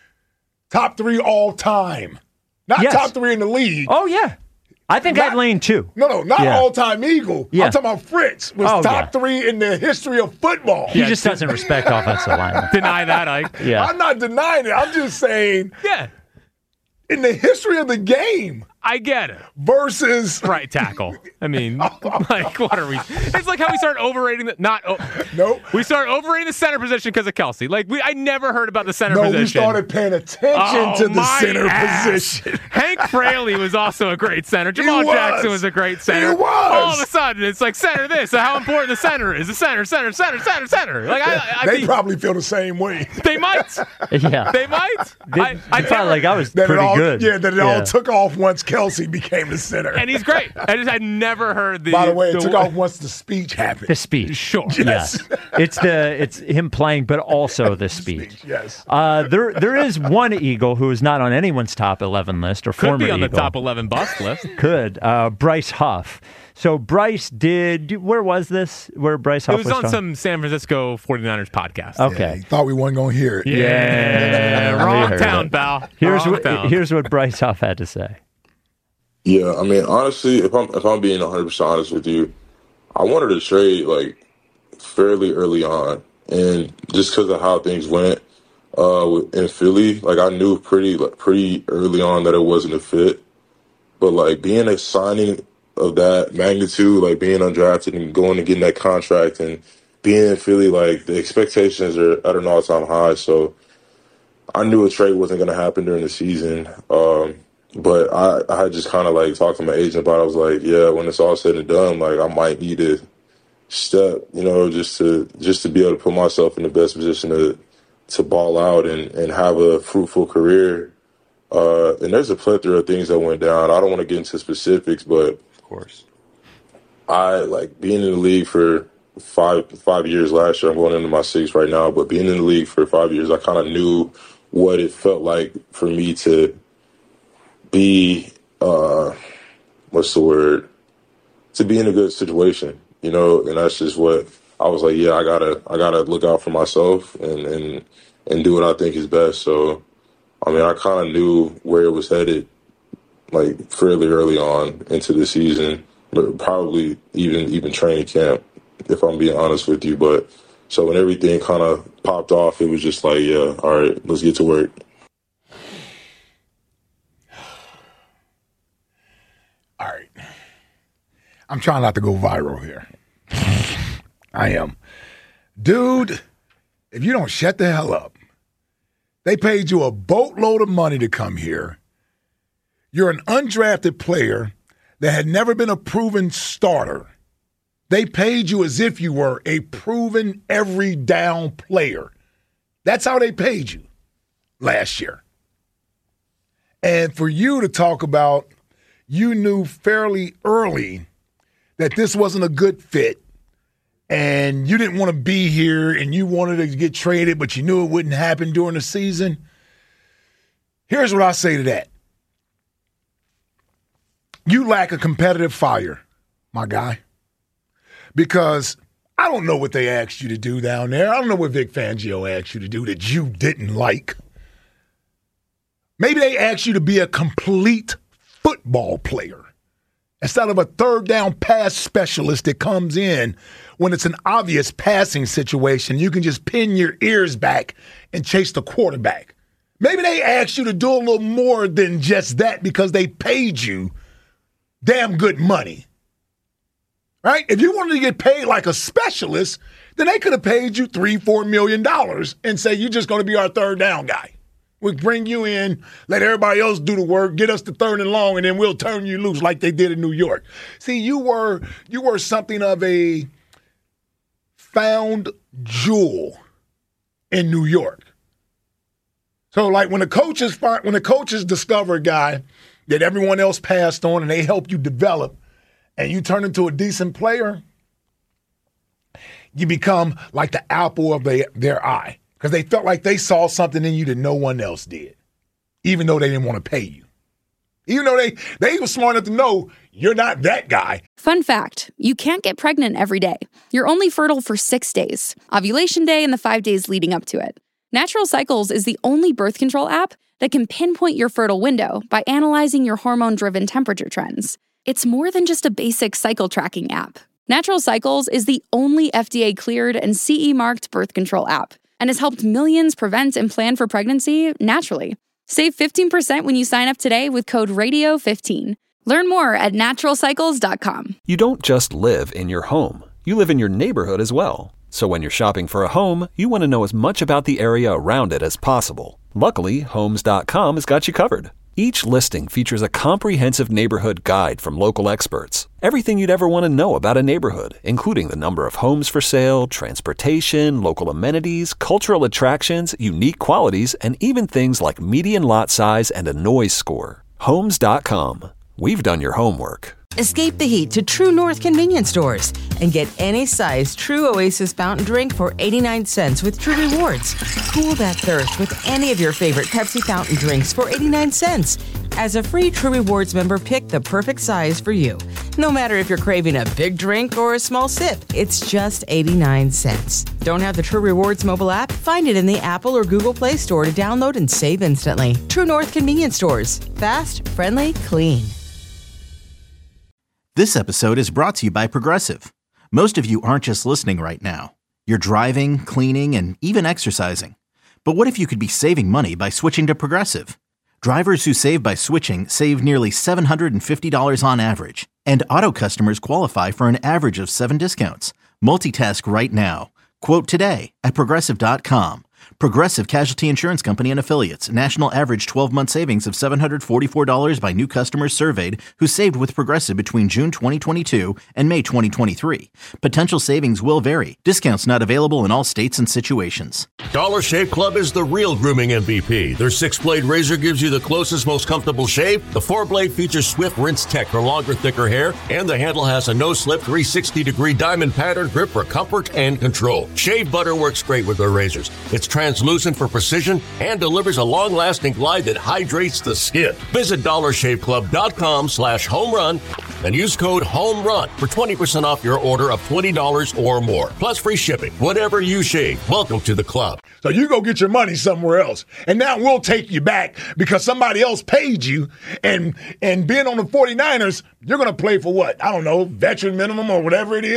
top three all time, not Yes. top three in the league. Oh yeah. I think I had Not- Lane too. No, no, not Yeah. all time Eagle. Yeah. I'm talking about Fritz was Oh, top yeah. three in the history of football. He just doesn't respect offensive linemen. Deny that, Ike. Yeah. I'm not denying it. I'm just saying Yeah, in the history of the game I get it. versus Right tackle. I mean, like what are we? It's like how we start overrating the not. Oh, Nope. We start overrating the center position because of Kelsey. Like we, I never heard about the center no, position. we started paying attention Oh, to the my center ass. position. Hank Fraley was also a great center. Jamal was. Jackson was a great center. He was. All of a sudden, it's like center this. So how important the center is. The center, center, center, center, center. Like I, I They think probably feel the same way. they might. Yeah. They might. They, I, I felt never- like I was That it pretty all, good. Yeah, that it all took off once Kelsey became the center. and he's great. I just had never heard the. By the way, it the, took off once the speech happened. The speech. Sure. Yes. Yes. It's the it's him playing, but also the speech. Yes. Uh, there there is one Eagle who is not on anyone's top eleven list or Could former be on Eagle. the top eleven bust list. Could uh, Bryce Huff. So Bryce did. Where was this? Where Bryce Huff It was on talking? some San Francisco forty-niners podcast. Okay. He thought we weren't going to hear it. Yeah, we wrong heard town, it. pal. Here's Wrong what town. here's what Bryce Huff had to say. Yeah, I mean, honestly, if I'm if I'm being one hundred percent honest with you, I wanted to trade like fairly early on, and just because of how things went uh, in Philly, like I knew pretty like, pretty early on that it wasn't a fit. But like being a signing of that magnitude, like being undrafted and going and getting that contract, and being in Philly, like the expectations are at an all time high. So I knew a trade wasn't going to happen during the season. Um, But I, I had just kind of like talked to my agent about it. I was like, yeah, when it's all said and done, like I might need to step, you know, just to just to be able to put myself in the best position to to ball out and, and have a fruitful career. Uh, and there's a plethora of things that went down. I don't want to get into specifics, but of course, I like being in the league for five five years last year. I'm going into my sixth right now, but being in the league for five years, I kind of knew what it felt like for me to be, uh, what's the word, to be in a good situation, you know, and that's just what I was like, yeah, I gotta, I gotta look out for myself and, and, and do what I think is best. So, I mean, I kind of knew where it was headed, like fairly early on into the season, but probably even, even training camp. if I'm being honest with you. But so when everything kind of popped off, it was just like, yeah, all right, let's get to work. All right. I'm trying not to go viral here. I am. Dude, if you don't shut the hell up, they paid you a boatload of money to come here. You're an undrafted player that had never been a proven starter. They paid you as if you were a proven every down player. That's how they paid you last year. And for you to talk about, you knew fairly early that this wasn't a good fit and you didn't want to be here and you wanted to get traded, but you knew it wouldn't happen during the season. Here's what I say to that. You lack a competitive fire, my guy, because I don't know what they asked you to do down there. I don't know what Vic Fangio asked you to do that you didn't like. Maybe they asked you to be a complete football player instead of a third down pass specialist that comes in when it's an obvious passing situation. You can just pin your ears back and chase the quarterback. Maybe they asked you to do a little more than just that because they paid you damn good money. Right? If you wanted to get paid like a specialist, then they could have paid you three, four million dollars and say, you're just going to be our third down guy. We'll bring you in, let everybody else do the work, get us to third and long, and then we'll turn you loose like they did in New York. See, you were you were something of a found jewel in New York. So, like when the coaches find, when the coaches discover a guy that everyone else passed on and they help you develop, and you turn into a decent player, you become like the apple of their, their eye. Because they felt like they saw something in you that no one else did, even though they didn't want to pay you. Even though they, they were smart enough to know you're not that guy. Fun fact, you can't get pregnant every day. You're only fertile for six days, ovulation day and the five days leading up to it. Natural Cycles is the only birth control app that can pinpoint your fertile window by analyzing your hormone-driven temperature trends. It's more than just a basic cycle tracking app. Natural Cycles is the only F D A-cleared and C E-marked birth control app and has helped millions prevent and plan for pregnancy naturally. Save fifteen percent when you sign up today with code radio fifteen. Learn more at natural cycles dot com. You don't just live in your home. You live in your neighborhood as well. So when you're shopping for a home, you want to know as much about the area around it as possible. Luckily, homes dot com has got you covered. Each listing features a comprehensive neighborhood guide from local experts. Everything you'd ever want to know about a neighborhood, including the number of homes for sale, transportation, local amenities, cultural attractions, unique qualities, and even things like median lot size and a noise score. homes dot com. We've done your homework. Escape the heat to True North convenience stores and get any size True Oasis fountain drink for eighty-nine cents with True Rewards. Cool that thirst with any of your favorite Pepsi fountain drinks for eighty-nine cents. As a free True Rewards member, pick the perfect size for you. No matter if you're craving a big drink or a small sip, it's just eighty-nine cents. Don't have the True Rewards mobile app? Find it in the Apple or Google Play Store to download and save instantly. True North convenience stores. Fast, friendly, clean. This episode is brought to you by Progressive. Most of you aren't just listening right now. You're driving, cleaning, and even exercising. But what if you could be saving money by switching to Progressive? Drivers who save by switching save nearly seven hundred fifty dollars on average. And auto customers qualify for an average of seven discounts. Multitask right now. Quote today at progressive dot com. Progressive Casualty Insurance Company and Affiliates. National average twelve-month savings of seven hundred forty-four dollars by new customers surveyed who saved with Progressive between June twenty twenty-two and May twenty twenty-three. Potential savings will vary. Discounts not available in all states and situations. Dollar Shave Club is the real grooming M V P. Their six-blade razor gives you the closest, most comfortable shave. The four-blade features Swift Rinse Tech for longer, thicker hair. And the handle has a no-slip three hundred sixty degree diamond pattern grip for comfort and control. Shave butter works great with their razors. It's translucent for precision and delivers a long-lasting glide that hydrates the skin. Visit dollar shave club dot com slash home run and use code HOMERUN for twenty percent off your order of twenty dollars or more. Plus free shipping. Whatever you shave, welcome to the club. So you go get your money somewhere else. And now we'll take you back because somebody else paid you. And and being on the forty-niners, you're going to play for what? I don't know, veteran minimum or whatever it is.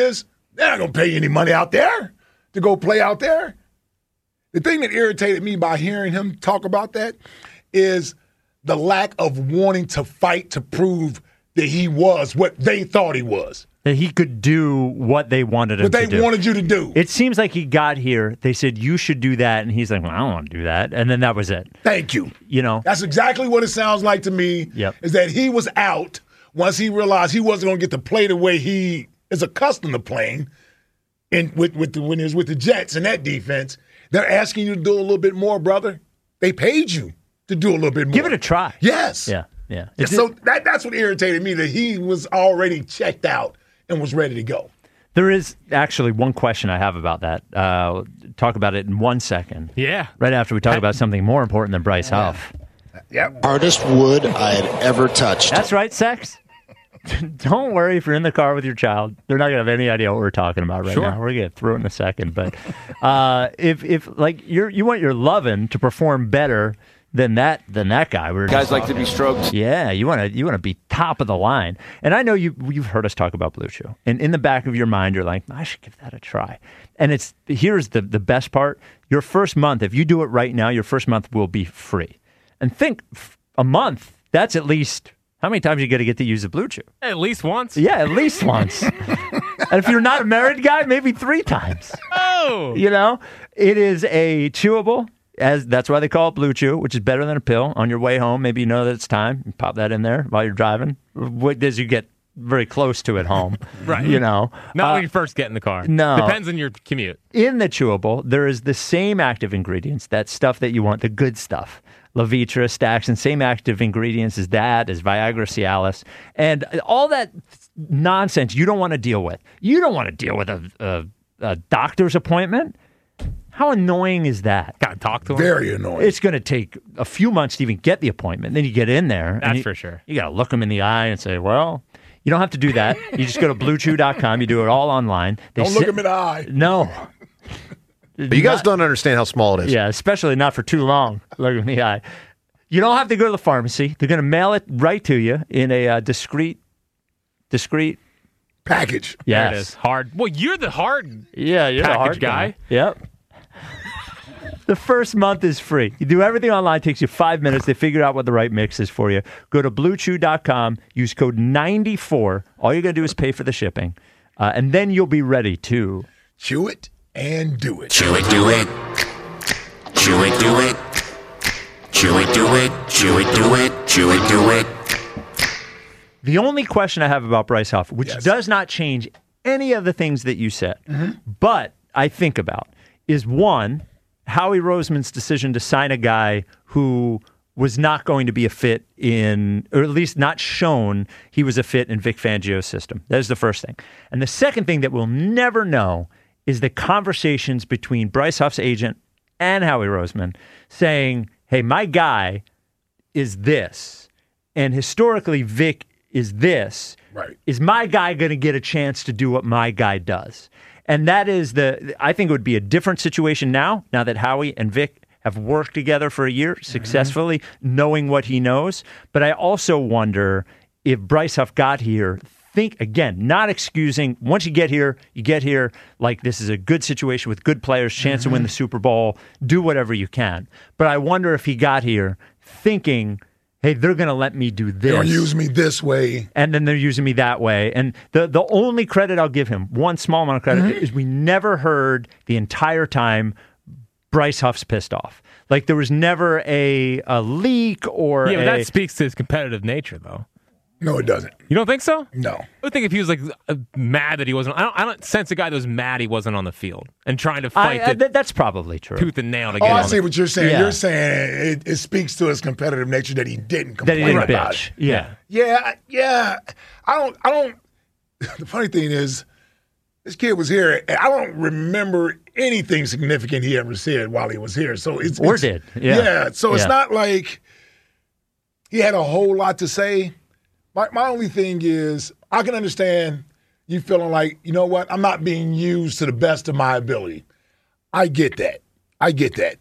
They're not going to pay you any money out there to go play out there. The thing that irritated me by hearing him talk about that is the lack of wanting to fight to prove that he was what they thought he was. That he could do what they wanted him What to they do. wanted you to do. It seems like he got here. They said, you should do that. And he's like, well, I don't want to do that. And then that was it. Thank you. You know? That's exactly what it sounds like to me. Yep. Is that he was out once he realized he wasn't going to get to play the way he is accustomed to playing in, with, with the, when he was with the Jets and that defense. They're asking you to do a little bit more, brother. They paid you to do a little bit more. Give it a try. Yes. Yeah, yeah. And so that, that's what irritated me, that he was already checked out and was ready to go. There is actually one question I have about that. Uh, talk about it in one second. Yeah. Right after we talk about something more important than Bryce Huff. Yep. Hardest wood I had ever touched. That's right, Sex. Don't worry if you're in the car with your child. They're not going to have any idea what we're talking about right Sure. now. We're going to get through it in a second. But uh, if, if like, you're, you want your lovin' to perform better than that than that guy. We Guys like to be stroked. Yeah, you want to you want to be top of the line. And I know you you've heard us talk about Blue Chew. And in the back of your mind, you're like, I should give that a try. And it's here's the the best part. Your first month, if you do it right now, your first month will be free. And think a month, that's at least how many times you got to get to use the Blue Chew? At least once. Yeah, at least once. And if you're not a married guy, maybe three times. Oh. You know, it is a chewable. As that's why they call it Blue Chew, which is better than a pill. On your way home, maybe you know that it's time. You pop that in there while you're driving. What does you get very close to it home? Right. You know. Not Uh, when you first get in the car. no. Depends on your commute. In the chewable, there is the same active ingredients, that stuff that you want, the good stuff. Levitra, Staxin, same active ingredients as that, as Viagra, Cialis, and all that nonsense you don't want to deal with. You don't want to deal with a, a, a doctor's appointment. How annoying is that? Got to talk to him. Very annoying. It's going to take a few months to even get the appointment. Then you get in there. and That's you, for sure. You got to look them in the eye and say, well, you don't have to do that. You just go to blue chew dot com. You do it all online. They Don't look sit- him in the eye. No. But you guys Not- don't understand how small it is. Yeah, especially not for too long. Look in the eye. You don't have to go to the pharmacy. They're going to mail it right to you in a uh, discreet, discreet package. Yes. There it is. Hard. Well, you're the hard Yeah, you're the package hard guy. guy. Yep. The first month is free. You do everything online. It takes you five minutes. They figure out what the right mix is for you. Go to blue chew dot com. Use code ninety-four. All you're going to do is pay for the shipping. Uh, and then you'll be ready to chew it and do it. Chew it, do it. Chew it, do it. Chew it, do it. Chew it, do it. Chew it, do it. The only question I have about Bryce Huff, which Yes. does not change any of the things that you said, Mm-hmm. but I think about, is one, Howie Roseman's decision to sign a guy who was not going to be a fit in, or at least not shown he was a fit in Vic Fangio's system. That is the first thing. And the second thing that we'll never know is the conversations between Bryce Huff's agent and Howie Roseman saying, hey, my guy is this. And historically, Vic is this. Right. Is my guy going to get a chance to do what my guy does? And that is the, I think it would be a different situation now, now that Howie and Vic have worked together for a year successfully, mm-hmm. knowing what he knows. But I also wonder if Bryce Huff got here, think, again, not excusing, once you get here, you get here like this is a good situation with good players, chance mm-hmm. to win the Super Bowl, do whatever you can. But I wonder if he got here thinking, hey, they're going to let me do this. They'll use me this way. And then they're using me that way. And the, the only credit I'll give him, one small amount of credit, mm-hmm. is we never heard the entire time Bryce Huff's pissed off. Like there was never a, a leak or Yeah, but a, that speaks to his competitive nature, though. No, it doesn't. You don't think so? No. I would think if he was like uh, mad that he wasn't. I don't. I don't sense a guy that was mad he wasn't on the field and trying to fight I, I, the that's probably true. tooth and nail to Oh, get I on see the, what you're saying. Yeah. You're saying it, it speaks to his competitive nature that he didn't That complain he didn't about bitch. it. Yeah. Yeah, yeah. I don't. I don't. The funny thing is, this kid was here, and I don't remember anything significant he ever said while he was here. So it's Or it's, did. Yeah. Yeah. So it's Yeah. not like he had a whole lot to say. My my only thing is, I can understand you feeling like, you know what, I'm not being used to the best of my ability. I get that. I get that.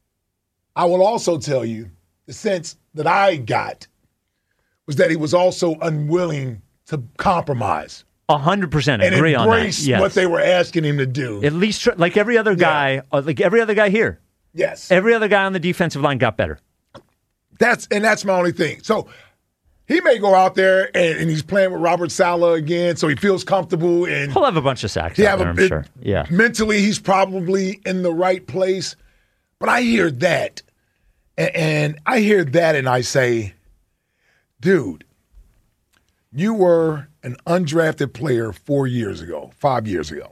I will also tell you the sense that I got was that he was also unwilling to compromise. A hundred percent and agree on that. embrace Yes. what they were asking him to do. At least, tr- like every other guy, uh, like every other guy here. Yes. Every other guy on the defensive line got better. That's and that's my only thing. So he may go out there and, and he's playing with Robert Saleh again, so he feels comfortable and He'll have a bunch of sacks he out have there, a I'm bit- sure. Yeah. mentally he's probably in the right place. But I hear that, and, and I hear that, and I say, dude, you were an undrafted player four years ago, five years ago.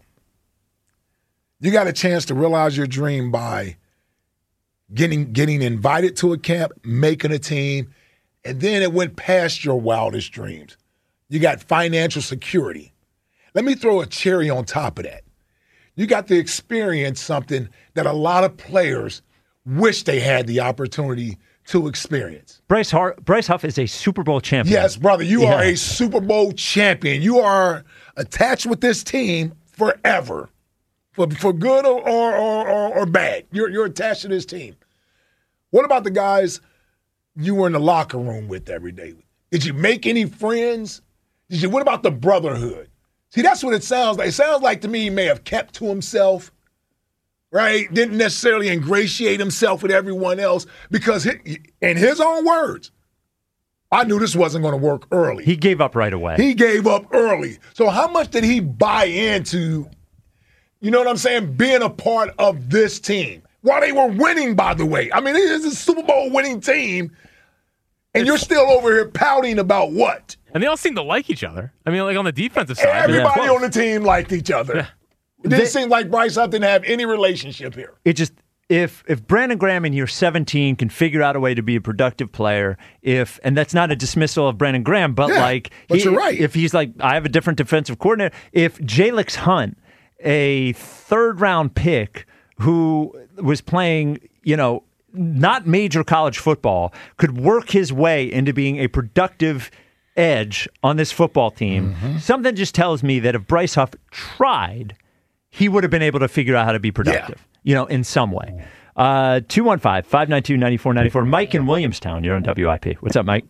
You got a chance to realize your dream by getting getting invited to a camp, making a team, and then it went past your wildest dreams. You got financial security. Let me throw a cherry on top of that. You got to experience something that a lot of players wish they had the opportunity to experience. Bryce, Har- Bryce Huff is a Super Bowl champion. Yes, brother, you Yeah. are a Super Bowl champion. You are attached with this team forever, for for good or or, or, or bad. You're you're attached to this team. What about the guys you were in the locker room with every day? Did you make any friends? Did you? What about the brotherhood? See, that's what it sounds like. It sounds like to me he may have kept to himself, right? Didn't necessarily ingratiate himself with everyone else because, he, in his own words, I knew this wasn't going to work early. He gave up right away. He gave up early. So how much did he buy into, you know what I'm saying, being a part of this team? While they were winning, by the way. I mean, it is a Super Bowl winning team, and you're still over here pouting about what? And they all seem to like each other. I mean, like on the defensive side. Everybody they're on the team liked each other. Yeah. It didn't They- seem like Bryce Huff didn't have any relationship here. It just if if Brandon Graham in year seventeen can figure out a way to be a productive player, if and that's not a dismissal of Brandon Graham, but Yeah, like but he- you're right. if he's like I have a different defensive coordinator, if Jalix Hunt, a third round pick who was playing, you know, not major college football, could work his way into being a productive edge on this football team, Mm-hmm. something just tells me that if Bryce Huff tried, he would have been able to figure out how to be productive, you know, in some way. Uh, two one five, five nine two, nine four nine four. Mike in Williamstown, you're on W I P. What's up, Mike?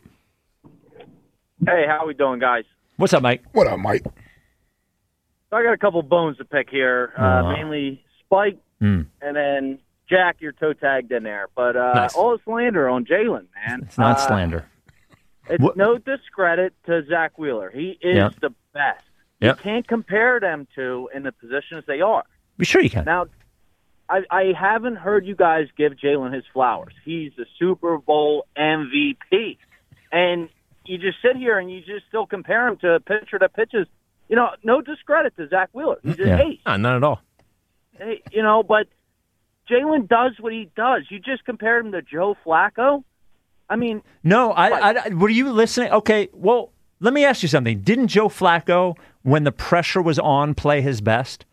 Hey, how we doing, guys? What's up, Mike? What up, Mike? So I got a couple bones to pick here, uh, Uh-huh. mainly Spike, Mm. and then Jack, you're toe tagged in there. But uh, Nice. all the slander on Jalen, man. It's not Uh, slander. It's What- no discredit to Zach Wheeler. He is Yep. the best. Yep. You can't compare them two in the positions they are. Be sure you can. Now, I, I haven't heard you guys give Jalen his flowers. He's the Super Bowl M V P. And you just sit here and you just still compare him to a pitcher that pitches. You know, no discredit to Zach Wheeler. He's an Yeah. ace. Ah, not at all. Hey, you know, but Jalen does what he does. You just compared him to Joe Flacco. I mean, No, I, I, were you listening? Okay, well, let me ask you something. Didn't Joe Flacco, when the pressure was on, play his best?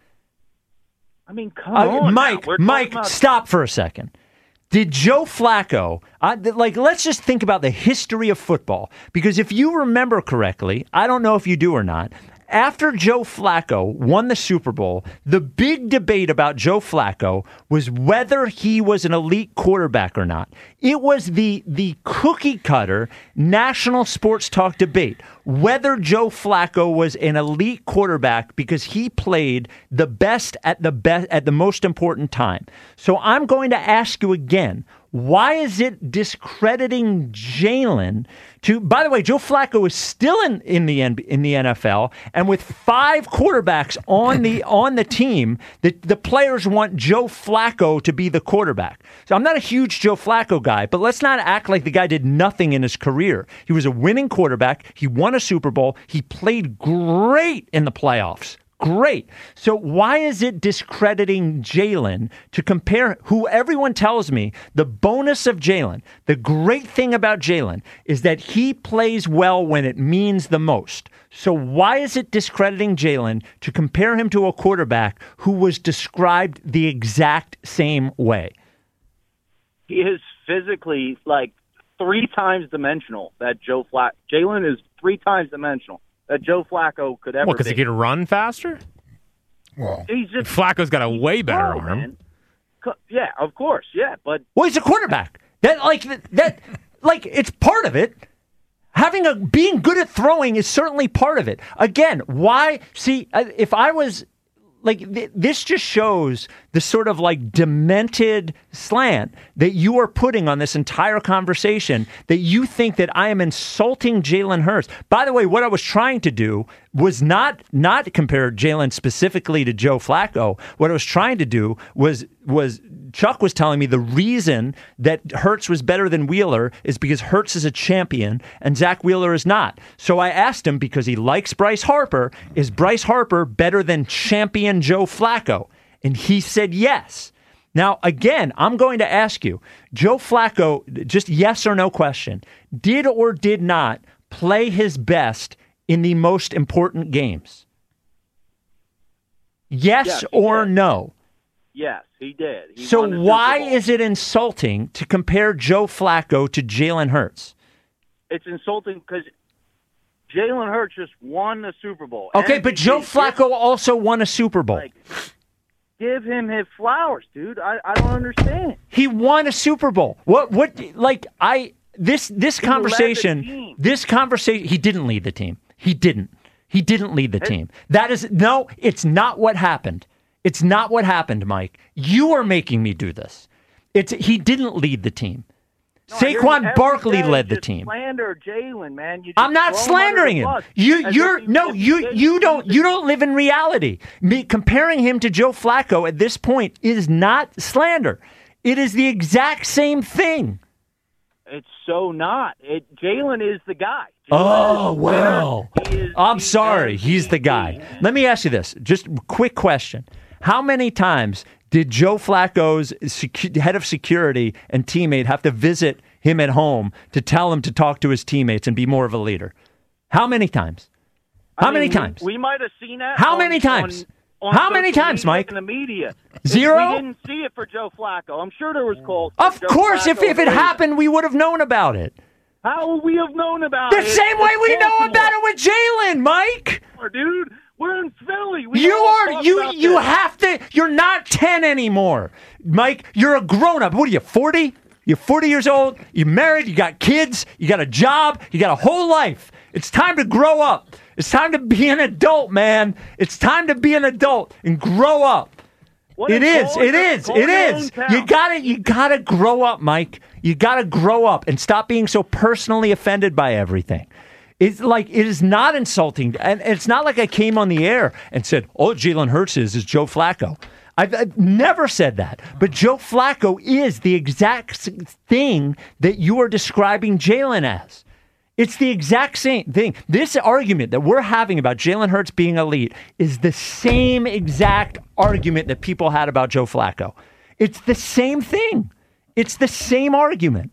I mean, come Uh, on, Mike, now. We're talking Mike, about- stop for a second. Did Joe Flacco, I, th- like, let's just think about the history of football. Because if you remember correctly, I don't know if you do or not, after Joe Flacco won the Super Bowl, the big debate about Joe Flacco was whether he was an elite quarterback or not. It was the the cookie cutter national sports talk debate whether Joe Flacco was an elite quarterback because he played the best at the best at the most important time. So I'm going to ask you again. Why is it discrediting Jalen to, by the way, Joe Flacco is still in, in the N- in the N F L, and with five quarterbacks on the on the team, the, the players want Joe Flacco to be the quarterback. So I'm not a huge Joe Flacco guy, but let's not act like the guy did nothing in his career. He was a winning quarterback. He won a Super Bowl. He played great in the playoffs. Great. So why is it discrediting Jalen to compare who everyone tells me the bonus of Jalen, the great thing about Jalen is that he plays well when it means the most. So why is it discrediting Jalen to compare him to a quarterback who was described the exact same way? He is physically like three times dimensional. That Joe Flack, Jalen is three times dimensional that Joe Flacco could ever. What, because be. he could run faster? Well, He's just Flacco's got a way better slow, arm. man. Co- Yeah, of course, yeah, but Well, he's a quarterback. That like that, that like it's part of it. Having a being good at throwing is certainly part of it. Again, why? See, if I was like, th- this just shows the sort of like demented slant that you are putting on this entire conversation, that you think that I am insulting Jalen Hurts. By the way, what I was trying to do was not not compare Jalen specifically to Joe Flacco. What I was trying to do was was Chuck was telling me the reason that Hurts was better than Wheeler is because Hurts is a champion and Zach Wheeler is not. So I asked him, because he likes Bryce Harper, is Bryce Harper better than champion Joe Flacco? And he said yes. Now, again, I'm going to ask you, Joe Flacco, just yes or no question, did or did not play his best in the most important games? Yes, yes or did. no? Yes, he did. He so why is it insulting to compare Joe Flacco to Jalen Hurts? It's insulting because Jalen Hurts just won the Super Bowl. Okay, M V P. But Joe Flacco also won a Super Bowl. Like, give him his flowers, dude. I, I don't understand. He won a Super Bowl. What what like I this this he conversation this conversation he didn't lead the team. He didn't. He didn't lead the team. That is no, it's not what happened. It's not what happened, Mike. You are making me do this. It's he didn't lead the team. No, Saquon Barkley led the team. Slander Jalen, man. You I'm not slandering him. You, you're no, you, you don't, you don't live in reality. Me comparing him to Joe Flacco at this point is not slander. It is the exact same thing. It's so not. It Jalen is the guy. Jalen oh well. Is, I'm sorry. He's the guy. Let me ask you this. Just a quick question. How many times did Joe Flacco's secu- head of security and teammate have to visit him at home to tell him to talk to his teammates and be more of a leader? How many times? How I mean, many times? We, we might have seen that. How on, many times? On, on How many times, Mike? In the media. Zero? We didn't see it for Joe Flacco. I'm sure there was calls. Of Joe course, Flacco if, if it happened, we would have known about it. How would we have known about the it? The same way we know about it with Jalen, Mike. Dude, we're in Philly. We you are you you this. have to. You're not ten anymore, Mike. You're a grown up. What are you? forty? You're forty years old. You're married. You got kids. You got a job. You got a whole life. It's time to grow up. It's time to be an adult, man. It's time to be an adult and grow up. What it is. It is. It is. You gotta. You gotta grow up, Mike. You gotta grow up and stop being so personally offended by everything. It's like it is not insulting, and it's not like I came on the air and said, "Oh, Jalen Hurts is is Joe Flacco." I've, I've never said that, but Joe Flacco is the exact thing that you are describing Jalen as. It's the exact same thing. This argument that we're having about Jalen Hurts being elite is the same exact argument that people had about Joe Flacco. It's the same thing. It's the same argument.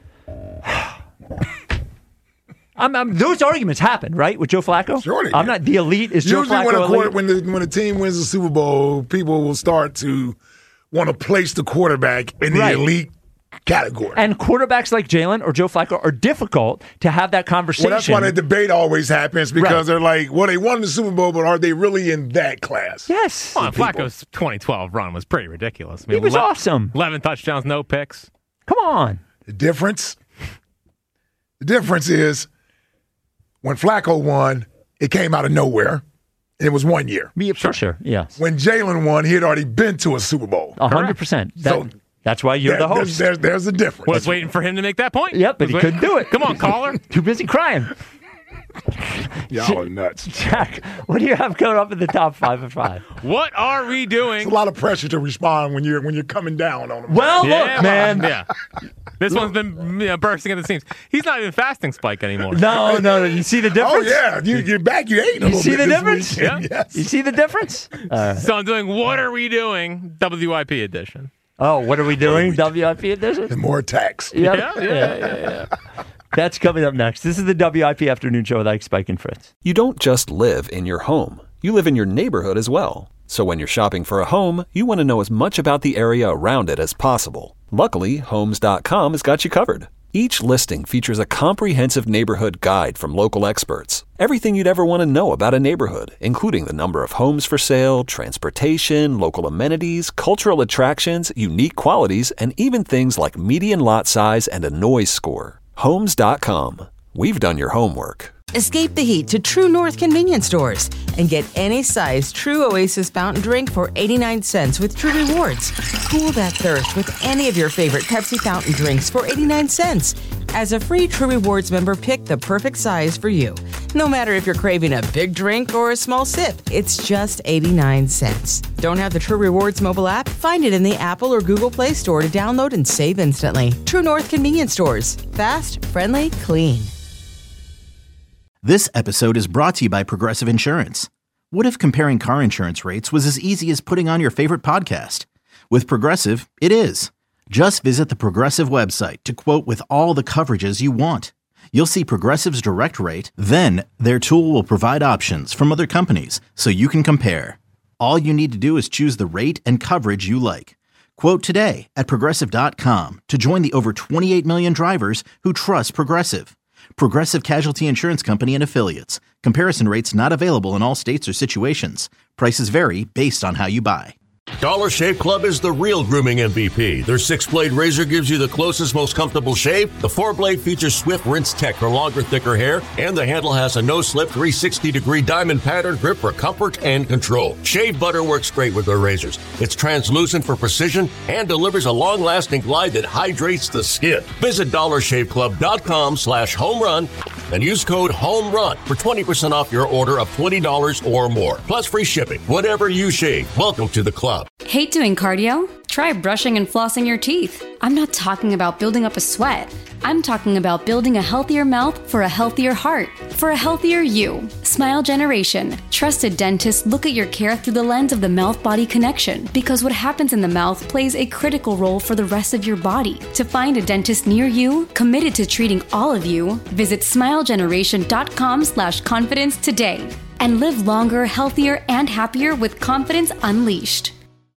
I'm, I'm, those arguments happen, right, with Joe Flacco? Sure they I'm do. not the elite. Is Usually Joe Flacco when a elite? when the when a team wins the Super Bowl, people will start to want to place the quarterback in the right. elite category. And quarterbacks like Jalen or Joe Flacco are difficult to have that conversation. Well, that's why the debate always happens, because right. they're like, well, they won the Super Bowl, but are they really in that class? Yes. Well, Flacco's twenty twelve run was pretty ridiculous. I mean, he was eleven, awesome. eleven touchdowns, no picks. Come on. The difference? The difference is when Flacco won, it came out of nowhere. It was one year. Yeah, for sure, yes. When Jalen won, he had already been to a Super Bowl. one hundred percent. That, so that's why you're there, the host. There's, there's a difference. Was waiting for him to make that point. Yep, but was he waiting. couldn't do it. Come on, caller. Too busy crying. Y'all are nuts. Jack, what do you have coming up in the top five of five? What are we doing? It's a lot of pressure to respond when you're when you're coming down on him. Well, yeah, look, man. Yeah. This one's been you know, bursting at the seams. He's not even fasting Spike anymore. No, no, no. You see the difference? Oh, yeah. You, you're back. You ate a you little see bit the this difference? weekend. Yeah. Yes. You see the difference? Uh, so I'm doing What Are We Doing? W I P edition. Oh, what are we doing? W I P edition? And more attacks. Yep. Yeah, yeah, yeah, yeah. yeah. That's coming up next. This is the W I P Afternoon Show with Ike, Spike, and Fritz. You don't just live in your home. You live in your neighborhood as well. So when you're shopping for a home, you want to know as much about the area around it as possible. Luckily, Homes dot com has got you covered. Each listing features a comprehensive neighborhood guide from local experts. Everything you'd ever want to know about a neighborhood, including the number of homes for sale, transportation, local amenities, cultural attractions, unique qualities, and even things like median lot size and a noise score. Homes dot com. we've done your homework. Escape the heat to True North convenience stores and get any size True Oasis fountain drink for eighty-nine cents with True Rewards. Cool that thirst with any of your favorite Pepsi fountain drinks for eighty-nine cents. As a free True Rewards member, pick the perfect size for you. No matter if you're craving a big drink or a small sip, it's just eighty-nine cents. Don't have the True Rewards mobile app? Find it in the Apple or Google Play Store to download and save instantly. True North convenience stores. Fast, friendly, clean. This episode is brought to you by Progressive Insurance. What if comparing car insurance rates was as easy as putting on your favorite podcast? With Progressive, it is. Just visit the Progressive website to quote with all the coverages you want. You'll see Progressive's direct rate, then their tool will provide options from other companies so you can compare. All you need to do is choose the rate and coverage you like. Quote today at Progressive dot com to join the over twenty-eight million drivers who trust Progressive. Progressive Casualty Insurance Company and Affiliates. Comparison rates not available in all states or situations. Prices vary based on how you buy. Dollar Shave Club is the real grooming M V P. Their six-blade razor gives you the closest, most comfortable shave. The four-blade features swift rinse tech for longer, thicker hair. And the handle has a no-slip three sixty degree diamond pattern grip for comfort and control. Shave butter works great with their razors. It's translucent for precision and delivers a long-lasting glide that hydrates the skin. Visit dollar shave club dot com slash home run and use code HOMERUN for twenty percent off your order of twenty dollars or more. Plus free shipping. Whatever you shave, welcome to the club. Hate doing cardio? Try brushing and flossing your teeth. I'm not talking about building up a sweat. I'm talking about building a healthier mouth for a healthier heart, for a healthier you. Smile Generation. Trusted dentists look at your care through the lens of the mouth-body connection, because what happens in the mouth plays a critical role for the rest of your body. To find a dentist near you, committed to treating all of you, visit smile generation dot com slash confidence today and live longer, healthier, and happier with confidence unleashed.